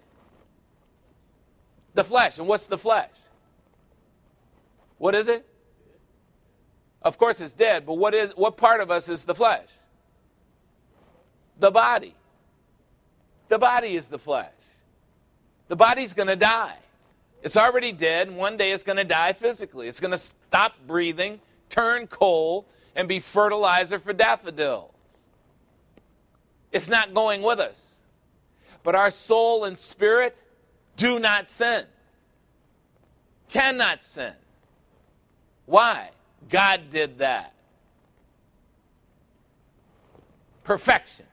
The flesh. And what's the flesh? What is it? Of course it's dead, but what part of us is the flesh? The body. The body is the flesh. The body's going to die. It's already dead, and one day it's going to die physically. It's going to stop breathing, turn cold, and be fertilizer for daffodils. It's not going with us. But our soul and spirit do not sin. Cannot sin. Why? God did that. Perfection.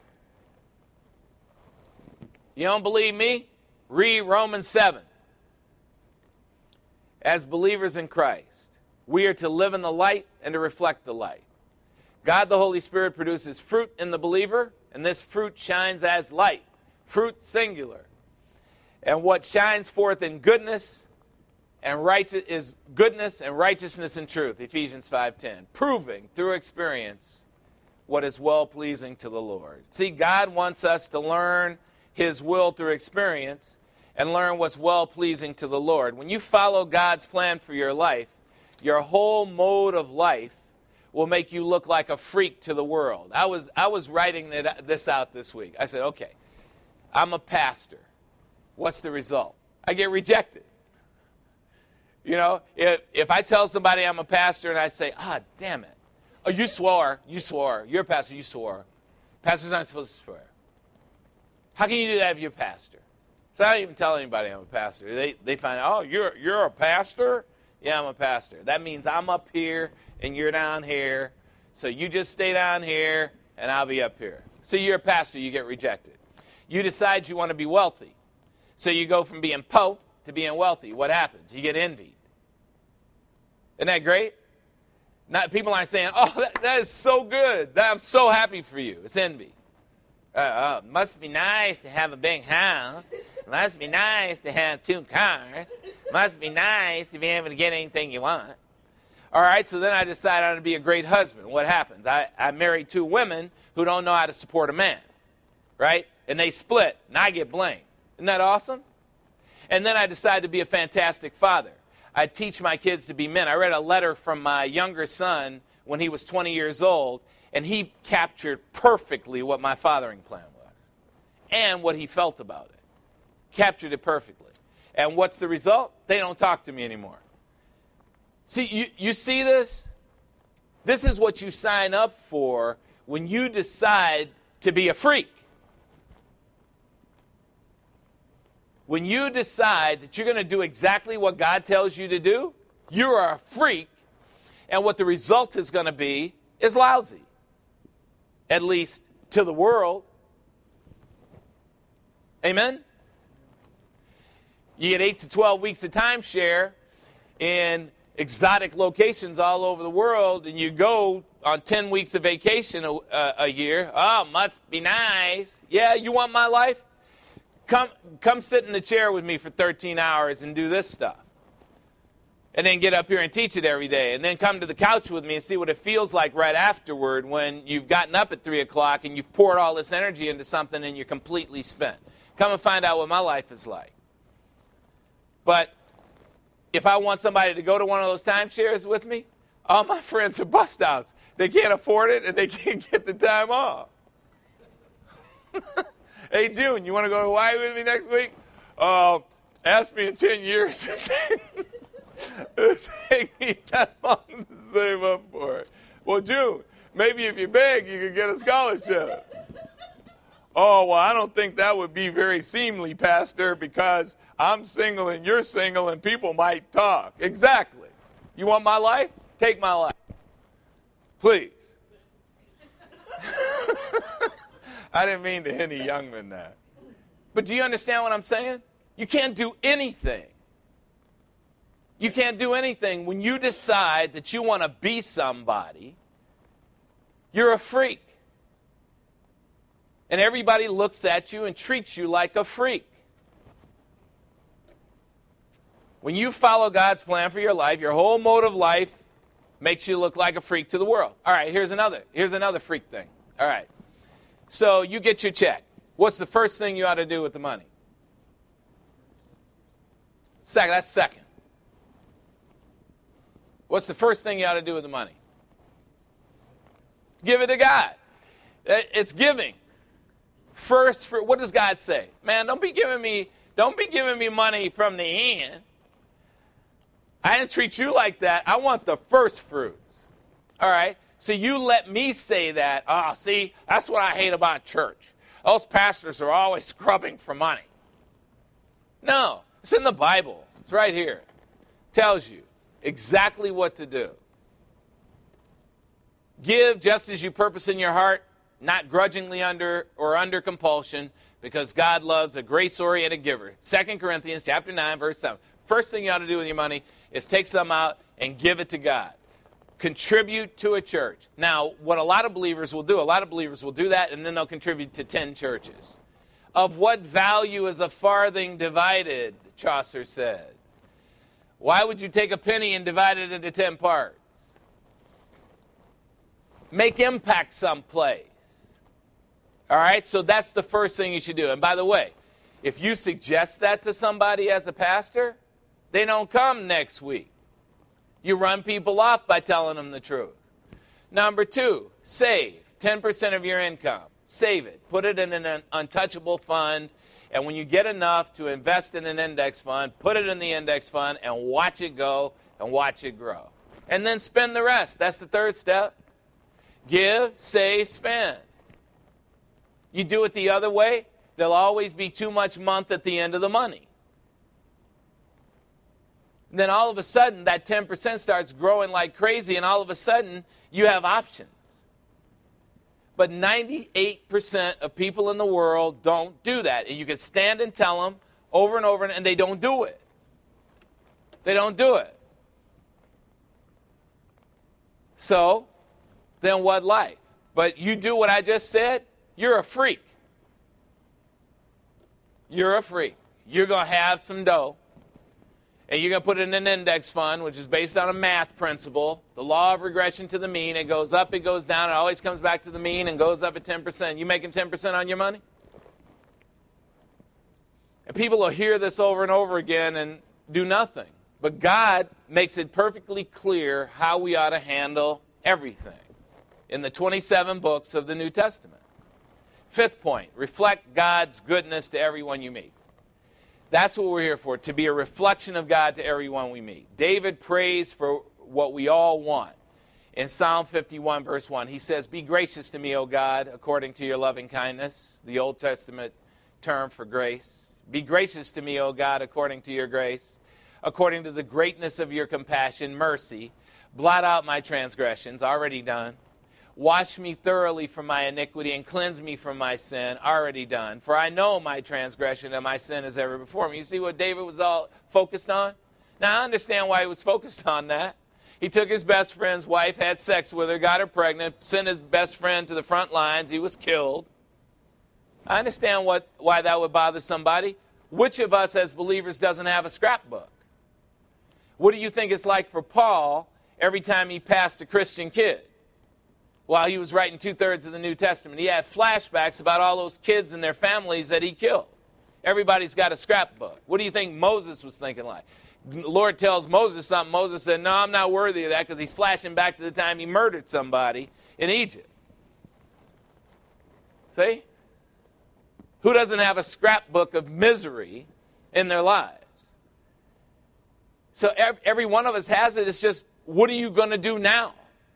You don't believe me? Read Romans 7. As believers in Christ, we are to live in the light and to reflect the light. God the Holy Spirit produces fruit in the believer, and this fruit shines as light. Fruit singular. And what shines forth in goodness and is goodness and righteousness and truth, Ephesians 5:10, proving through experience what is well-pleasing to the Lord. See, God wants us to learn his will through experience and learn what's well-pleasing to the Lord. When you follow God's plan for your life, your whole mode of life will make you look like a freak to the world. I was writing this out this week. I said, okay, I'm a pastor. What's the result? I get rejected. You know, if I tell somebody I'm a pastor and I say, damn it. Oh, you swore. You're a pastor, you swore. Pastors aren't supposed to swear. How can you do that if you're a pastor? So I don't even tell anybody I'm a pastor. They find out, oh, you're a pastor? Yeah, I'm a pastor. That means I'm up here and you're down here. So you just stay down here and I'll be up here. So you're a pastor, you get rejected. You decide you want to be wealthy. So you go from being po to being wealthy. What happens? You get envied. Isn't that great? People aren't saying, oh, that is so good. I'm so happy for you. It's envy. Must be nice to have a big house. Must be nice to have 2 cars. Must be nice to be able to get anything you want. All right, so then I decide I'm going to be a great husband. What happens? I marry 2 women who don't know how to support a man, right? And they split, and I get blamed. Isn't that awesome? And then I decide to be a fantastic father. I teach my kids to be men. I read a letter from my younger son when he was 20 years old, and he captured perfectly what my fathering plan was and what he felt about it. Captured it perfectly. And what's the result? They don't talk to me anymore. See, you see this? This is what you sign up for when you decide to be a freak. When you decide that you're going to do exactly what God tells you to do, you are a freak, and what the result is going to be is lousy. At least to the world. Amen? You get 8 to 12 weeks of timeshare in exotic locations all over the world, and you go on 10 weeks of vacation a year. Oh, must be nice. Yeah, you want my life? Come sit in the chair with me for 13 hours and do this stuff. And then get up here and teach it every day. And then come to the couch with me and see what it feels like right afterward when you've gotten up at 3 o'clock and you've poured all this energy into something and you're completely spent. Come and find out what my life is like. But if I want somebody to go to one of those timeshares with me, all my friends are bust-outs. They can't afford it and they can't get the time off. Hey, June, you want to go to Hawaii with me next week? Ask me in 10 years. It'll take me that long to save up for it. Well, June, maybe if you beg, you could get a scholarship. Oh, well, I don't think that would be very seemly, Pastor, because I'm single and you're single and people might talk. Exactly. You want my life? Take my life. Please. I didn't mean to Henny Youngman that. But do you understand what I'm saying? You can't do anything. You can't do anything when you decide that you want to be somebody. You're a freak. And everybody looks at you and treats you like a freak. When you follow God's plan for your life, your whole mode of life makes you look like a freak to the world. All right, here's another freak thing. All right. So you get your check. What's the first thing you ought to do with the money? That's second. What's the first thing you ought to do with the money? Give it to God. It's giving. First, what does God say? Man, don't be giving me Don't be giving me money from the hand. I didn't treat you like that. I want the first fruits. All right? So you let me say that. Oh, see, that's what I hate about church. Those pastors are always scrubbing for money. No, it's in the Bible. It's right here. It tells you exactly what to do. Give just as you purpose in your heart, not grudgingly under compulsion, because God loves a grace-oriented giver. 2 Corinthians chapter 9, verse 7. First thing you ought to do with your money is take some out and give it to God. Contribute to a church. Now, what a lot of believers will do that, and then they'll contribute to 10 churches. Of what value is a farthing divided, Chaucer said. Why would you take a penny and divide it into 10 parts? Make impact someplace. All right, so that's the first thing you should do. And by the way, if you suggest that to somebody as a pastor, they don't come next week. You run people off by telling them the truth. Number 2, save 10% of your income. Save it. Put it in an untouchable fund. And when you get enough to invest in an index fund, put it in the index fund and watch it go and watch it grow. And then spend the rest. That's the third step. Give, save, spend. You do it the other way, there'll always be too much month at the end of the money. And then all of a sudden, that 10% starts growing like crazy, and all of a sudden, you have options. But 98% of people in the world don't do that. And you can stand and tell them over and over, and they don't do it. They don't do it. So, then what life? But you do what I just said, you're a freak. You're a freak. You're going to have some dough, and you're going to put it in an index fund, which is based on a math principle, the law of regression to the mean. It goes up, it goes down, it always comes back to the mean and goes up at 10%. You making 10% on your money? And people will hear this over and over again and do nothing. But God makes it perfectly clear how we ought to handle everything in the 27 books of the New Testament. 5th point, reflect God's goodness to everyone you meet. That's what we're here for, to be a reflection of God to everyone we meet. David prays for what we all want. In Psalm 51, verse 1, he says, "Be gracious to me, O God, according to your loving kindness," the Old Testament term for grace. "Be gracious to me, O God, according to your grace, according to the greatness of your compassion, mercy. Blot out my transgressions," already done. "Wash me thoroughly from my iniquity and cleanse me from my sin," already done. "For I know my transgression and my sin is ever before me." You see what David was all focused on? Now, I understand why he was focused on that. He took his best friend's wife, had sex with her, got her pregnant, sent his best friend to the front lines. He was killed. I understand why that would bother somebody. Which of us as believers doesn't have a scrapbook? What do you think it's like for Paul every time he passed a Christian kid? While he was writing 2/3 of the New Testament, he had flashbacks about all those kids and their families that he killed. Everybody's got a scrapbook. What do you think Moses was thinking like? The Lord tells Moses something. Moses said, "No, I'm not worthy of that," because he's flashing back to the time he murdered somebody in Egypt. See? Who doesn't have a scrapbook of misery in their lives? So every one of us has it. It's just, what are you going to do now?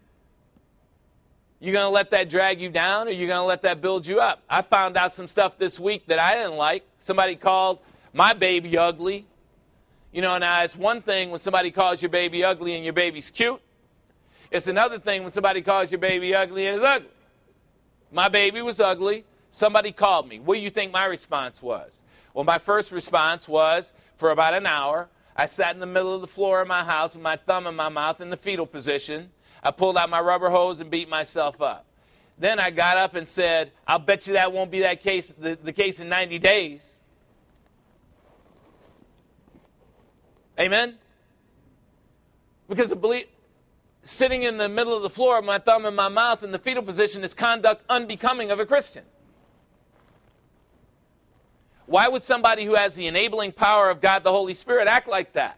You going to let that drag you down, or you going to let that build you up? I found out some stuff this week that I didn't like. Somebody called my baby ugly. You know, now it's one thing when somebody calls your baby ugly and your baby's cute. It's another thing when somebody calls your baby ugly and is ugly. My baby was ugly. Somebody called me. What do you think my response was? Well, my first response was, for about an hour, I sat in the middle of the floor of my house with my thumb in my mouth in the fetal position. I pulled out my rubber hose and beat myself up. Then I got up and said, "I'll bet you that won't be the case in 90 days. Amen? Because sitting in the middle of the floor with my thumb in my mouth in the fetal position is conduct unbecoming of a Christian. Why would somebody who has the enabling power of God the Holy Spirit act like that?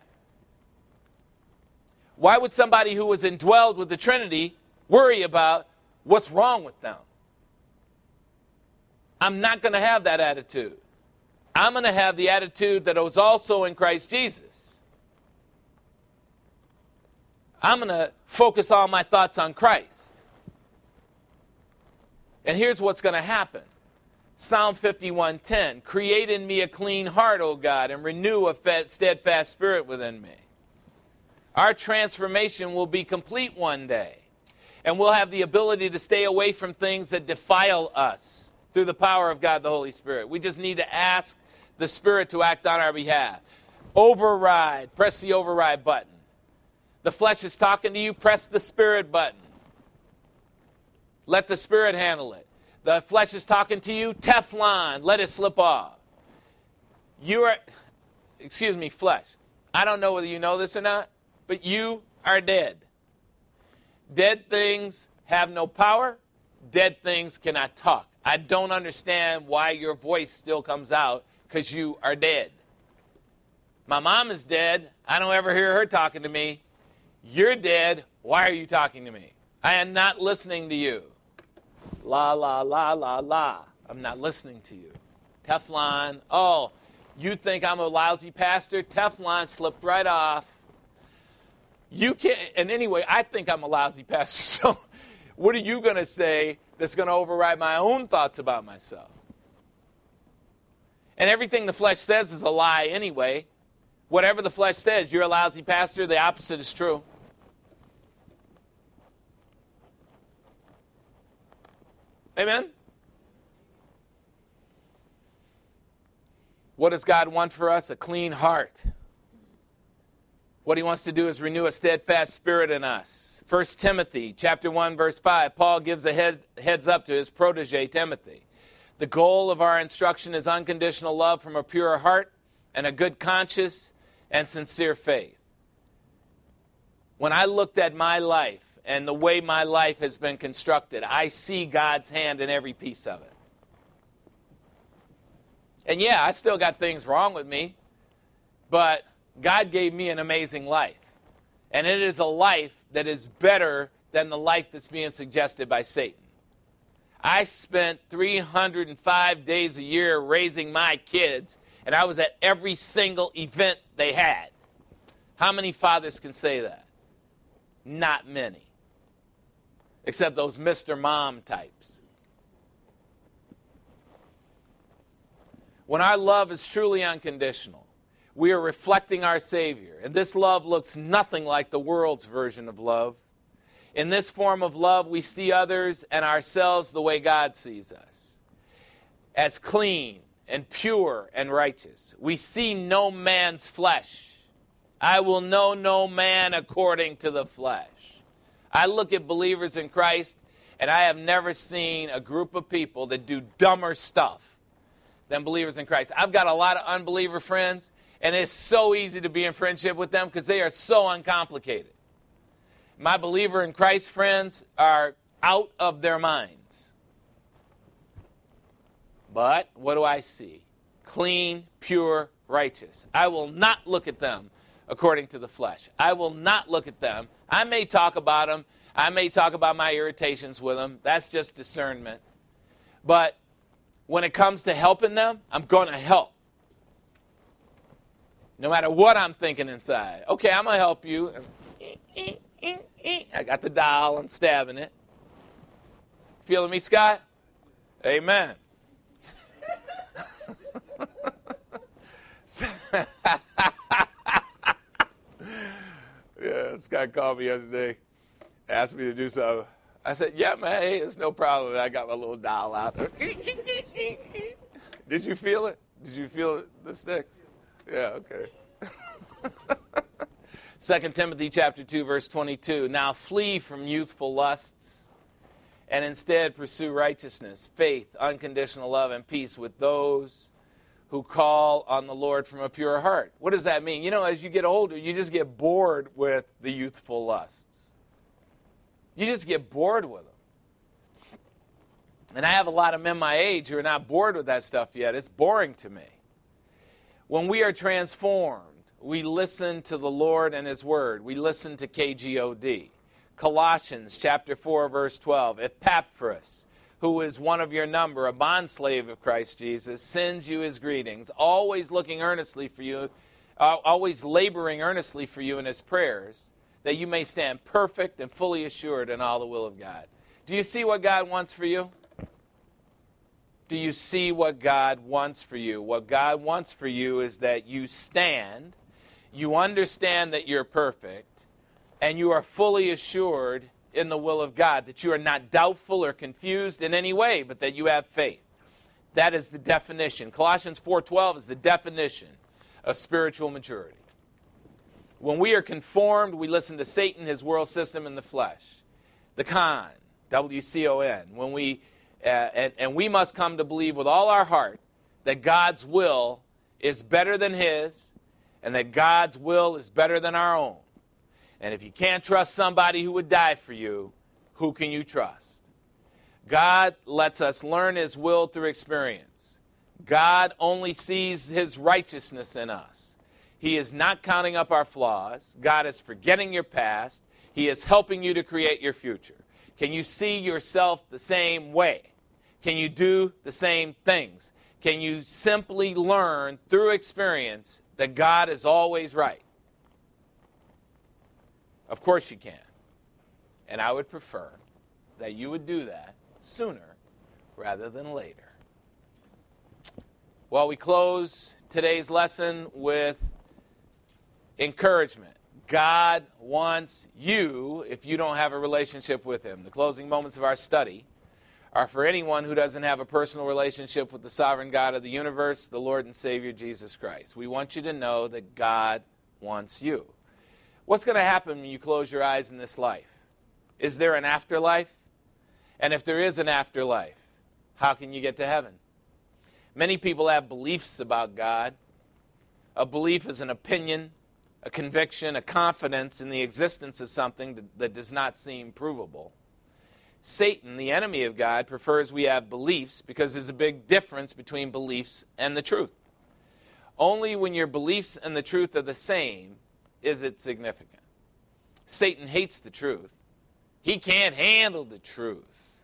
Why would somebody who was indwelled with the Trinity worry about what's wrong with them? I'm not going to have that attitude. I'm going to have the attitude that was also in Christ Jesus. I'm going to focus all my thoughts on Christ. And here's what's going to happen. Psalm 51:10, create in me a clean heart, O God, and renew a steadfast spirit within me. Our transformation will be complete one day. And we'll have the ability to stay away from things that defile us through the power of God, the Holy Spirit. We just need to ask the Spirit to act on our behalf. Override. Press the override button. The flesh is talking to you. Press the Spirit button. Let the Spirit handle it. The flesh is talking to you. Teflon. Let it slip off. Flesh. I don't know whether you know this or not, but you are dead. Dead things have no power. Dead things cannot talk. I don't understand why your voice still comes out, because you are dead. My mom is dead. I don't ever hear her talking to me. You're dead. Why are you talking to me? I am not listening to you. La, la, la, la, la. I'm not listening to you. Teflon. Oh, you think I'm a lousy pastor? Teflon slipped right off. You can't. And anyway, I think I'm a lousy pastor. So what are you going to say that's going to override my own thoughts about myself? And everything the flesh says is a lie anyway. Whatever the flesh says, you're a lousy pastor, the opposite is true. Amen? What does God want for us? A clean heart. What he wants to do is renew a steadfast spirit in us. 1 Timothy chapter 1, verse 5, Paul gives a heads up to his protege, Timothy. The goal of our instruction is unconditional love from a pure heart and a good conscience and sincere faith. When I looked at my life and the way my life has been constructed, I see God's hand in every piece of it. And yeah, I still got things wrong with me, but God gave me an amazing life. And it is a life that is better than the life that's being suggested by Satan. I spent 305 days a year raising my kids, and I was at every single event they had. How many fathers can say that? Not many. Except those Mr. Mom types. When our love is truly unconditional, we are reflecting our Savior. And this love looks nothing like the world's version of love. In this form of love, we see others and ourselves the way God sees us, as clean and pure and righteous. We see no man's flesh. I will know no man according to the flesh. I look at believers in Christ, and I have never seen a group of people that do dumber stuff than believers in Christ. I've got a lot of unbeliever friends, and it's so easy to be in friendship with them because they are so uncomplicated. My believer in Christ friends are out of their minds. But what do I see? Clean, pure, righteous. I will not look at them according to the flesh. I will not look at them. I may talk about them. I may talk about my irritations with them. That's just discernment. But when it comes to helping them, I'm going to help. No matter what I'm thinking inside. Okay, I'm going to help you. I got the dial. I'm stabbing it. Feeling me, Scott? Amen. Yeah, Scott called me yesterday, asked me to do something. I said, yeah, man, hey, it's no problem. I got my little dial out there. Did you feel it? Did you feel the sticks? Yeah, okay. 2 Timothy chapter 2, verse 22. Now flee from youthful lusts and instead pursue righteousness, faith, unconditional love, and peace with those who call on the Lord from a pure heart. What does that mean? You know, as you get older, you just get bored with the youthful lusts. You just get bored with them. And I have a lot of men my age who are not bored with that stuff yet. It's boring to me. When we are transformed, we listen to the Lord and His Word. We listen to KGOD. Colossians chapter 4, verse 12. Epaphras, who is one of your number, a bondslave of Christ Jesus, sends you his greetings, always looking earnestly for you, always laboring earnestly for you in his prayers, that you may stand perfect and fully assured in all the will of God. Do you see what God wants for you? Do you see what God wants for you? What God wants for you is that you stand, you understand that you're perfect, and you are fully assured in the will of God, that you are not doubtful or confused in any way, but that you have faith. That is the definition. Colossians 4:12 is the definition of spiritual maturity. When we are conformed, we listen to Satan, his world system, and the flesh. The con, W-C-O-N. When we and we must come to believe with all our heart that God's will is better than his, and that God's will is better than our own. And if you can't trust somebody who would die for you, who can you trust? God lets us learn his will through experience. God only sees his righteousness in us. He is not counting up our flaws. God is forgetting your past. He is helping you to create your future. Can you see yourself the same way? Can you do the same things? Can you simply learn through experience that God is always right? Of course you can. And I would prefer that you would do that sooner rather than later. Well, we close today's lesson with encouragement. God wants you if you don't have a relationship with him. The closing moments of our study are for anyone who doesn't have a personal relationship with the sovereign God of the universe, the Lord and Savior Jesus Christ. We want you to know that God wants you. What's going to happen when you close your eyes in this life? Is there an afterlife? And if there is an afterlife, how can you get to heaven? Many people have beliefs about God. A belief is an opinion, a conviction, a confidence in the existence of something that does not seem provable. Satan, the enemy of God, prefers we have beliefs because there's a big difference between beliefs and the truth. Only when your beliefs and the truth are the same is it significant. Satan hates the truth. He can't handle the truth.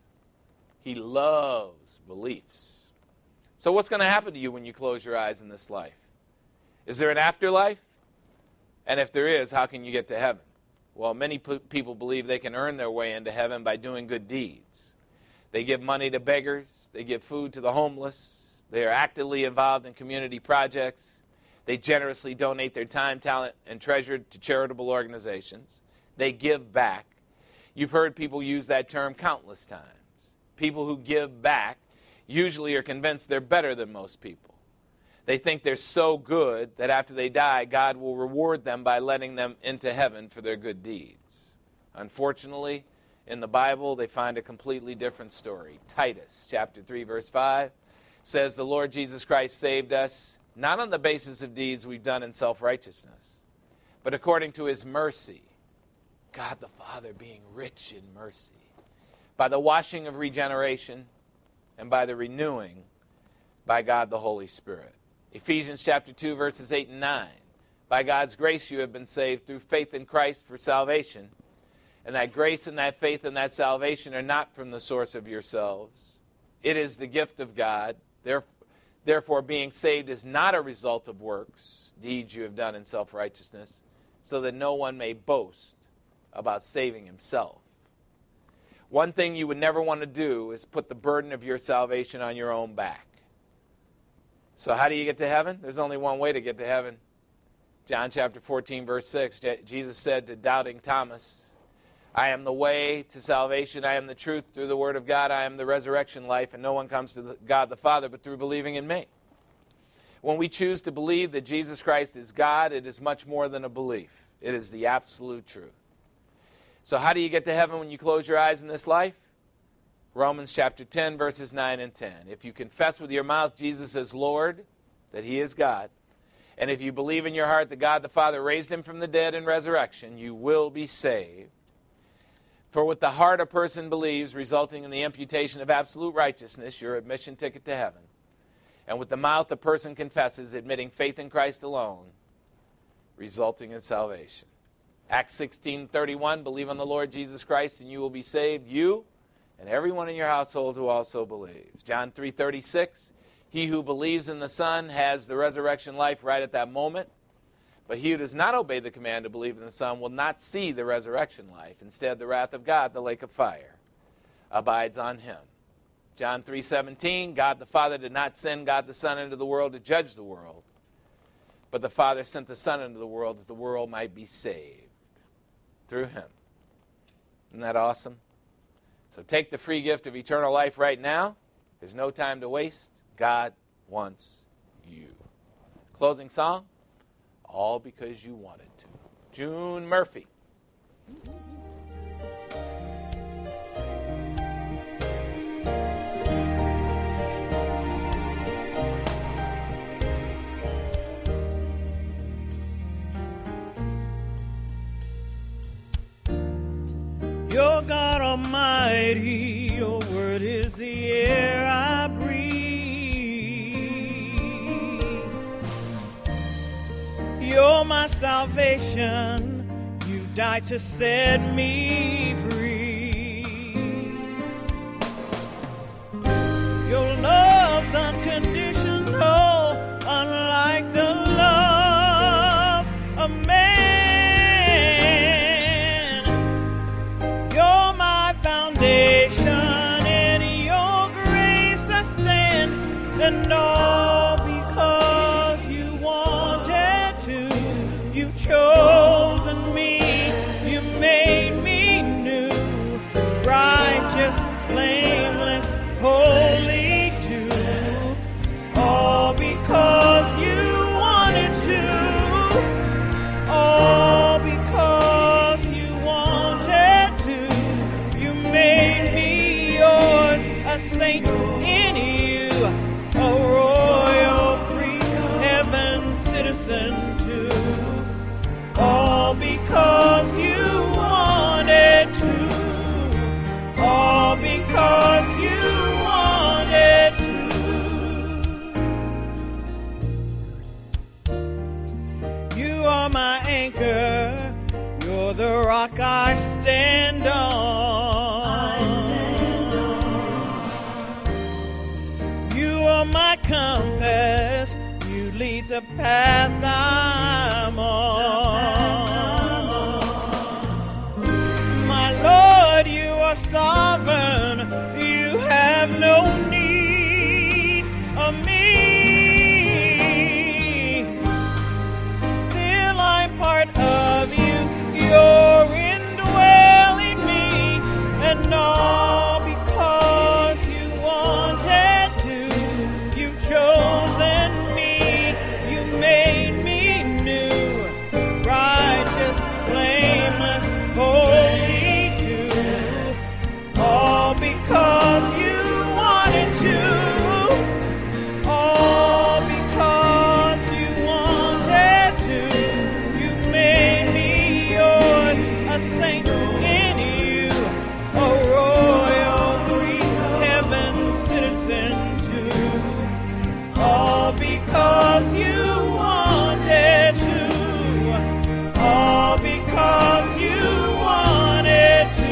He loves beliefs. So what's going to happen to you when you close your eyes in this life? Is there an afterlife? And if there is, how can you get to heaven? Well, many people believe they can earn their way into heaven by doing good deeds. They give money to beggars. They give food to the homeless. They are actively involved in community projects. They generously donate their time, talent, and treasure to charitable organizations. They give back. You've heard people use that term countless times. People who give back usually are convinced they're better than most people. They think they're so good that after they die, God will reward them by letting them into heaven for their good deeds. Unfortunately, in the Bible, they find a completely different story. Titus chapter 3, verse 5 says, the Lord Jesus Christ saved us not on the basis of deeds we've done in self-righteousness, but according to his mercy, God the Father being rich in mercy, by the washing of regeneration and by the renewing by God the Holy Spirit. Ephesians chapter 2, verses 8 and 9. By God's grace you have been saved through faith in Christ for salvation. And that grace and that faith and that salvation are not from the source of yourselves. It is the gift of God. Therefore, being saved is not a result of works, deeds you have done in self-righteousness, so that no one may boast about saving himself. One thing you would never want to do is put the burden of your salvation on your own back. So how do you get to heaven? There's only one way to get to heaven. John chapter 14, verse 6, Jesus said to doubting Thomas, I am the way to salvation. I am the truth through the word of God. I am the resurrection life, and no one comes to God the Father but through believing in me. When we choose to believe that Jesus Christ is God, it is much more than a belief. It is the absolute truth. So how do you get to heaven when you close your eyes in this life? Romans chapter 10, verses 9 and 10. If you confess with your mouth Jesus as Lord, that he is God, and if you believe in your heart that God the Father raised him from the dead in resurrection, you will be saved. For with the heart a person believes, resulting in the imputation of absolute righteousness, your admission ticket to heaven. And with the mouth a person confesses, admitting faith in Christ alone, resulting in salvation. Acts 16:31, believe on the Lord Jesus Christ and you will be saved, you and everyone in your household who also believes. John 3:36, he who believes in the Son has the resurrection life right at that moment, but he who does not obey the command to believe in the Son will not see the resurrection life. Instead, the wrath of God, the lake of fire, abides on him. John 3:17, God the Father did not send God the Son into the world to judge the world, but the Father sent the Son into the world that the world might be saved through him. Isn't that awesome? So take the free gift of eternal life right now. There's no time to waste. God wants you. Closing song, All Because You Wanted To. June Murphy. You're God Almighty, your word is the air I breathe. You're my salvation, you died to set me free. Your love's unconditional, unlike the love of man. In your grace I stand, and all because you wanted to. You've chosen me, you made me new, righteous, blameless, holy too. All because you wanted to. All because you wanted to. You made me yours, a saint in you, a royal priest, heaven's citizen too. All because you wanted to. All because you wanted to. You are my anchor, you're the rock I stand on. You are my compass, you lead the path I'm on. My Lord, you are sovereign, you have no need of me. Still I'm part of you, you're indwelling me, and all because you wanted to. You've chosen me, you made me new, righteous, blameless, holy too. All because you wanted to. All because you wanted to. You made me yours, a saint in you, a royal priest, heaven's citizen too. All because you wanted to. All because you wanted to.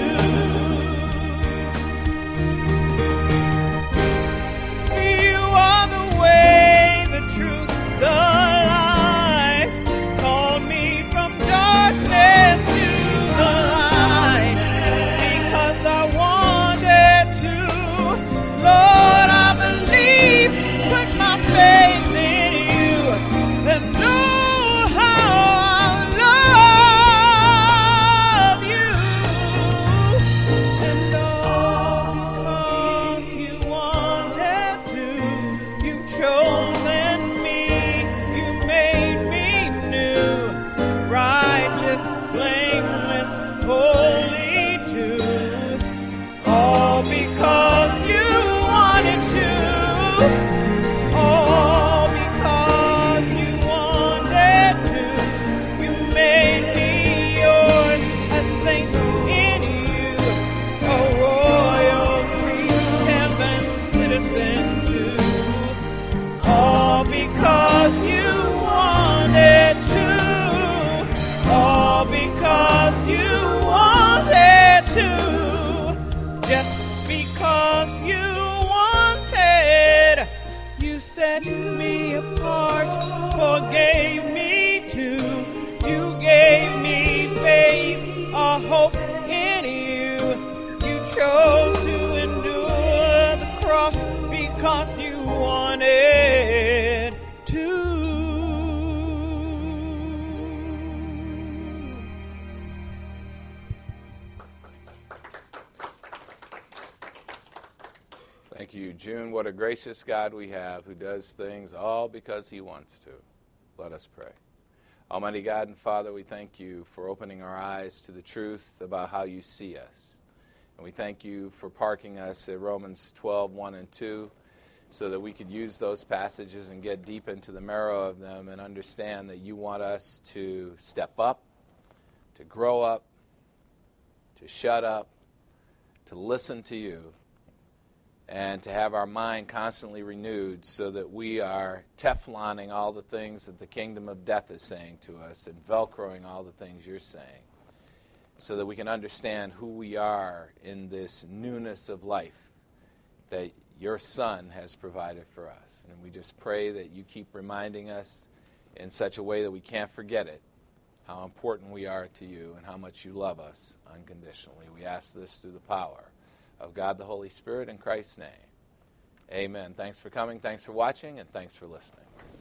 You are the way, the truth, the life. Called me from darkness to the light, because I wanted to. Lord, I believe, put my faith in you. a gracious God we have who does things all because he wants to. Let us pray. Almighty God and Father, we thank you for opening our eyes to the truth about how you see us. And we thank you for parking us at Romans 12, 1 and 2, so that we could use those passages and get deep into the marrow of them and understand that you want us to step up, to grow up, to shut up, to listen to you, and to have our mind constantly renewed so that we are Tefloning all the things that the kingdom of death is saying to us and Velcroing all the things you're saying, so that we can understand who we are in this newness of life that your Son has provided for us. And we just pray that you keep reminding us in such a way that we can't forget it, how important we are to you and how much you love us unconditionally. We ask this through the power of God the Holy Spirit in Christ's name. Amen. Thanks for coming, thanks for watching, and thanks for listening.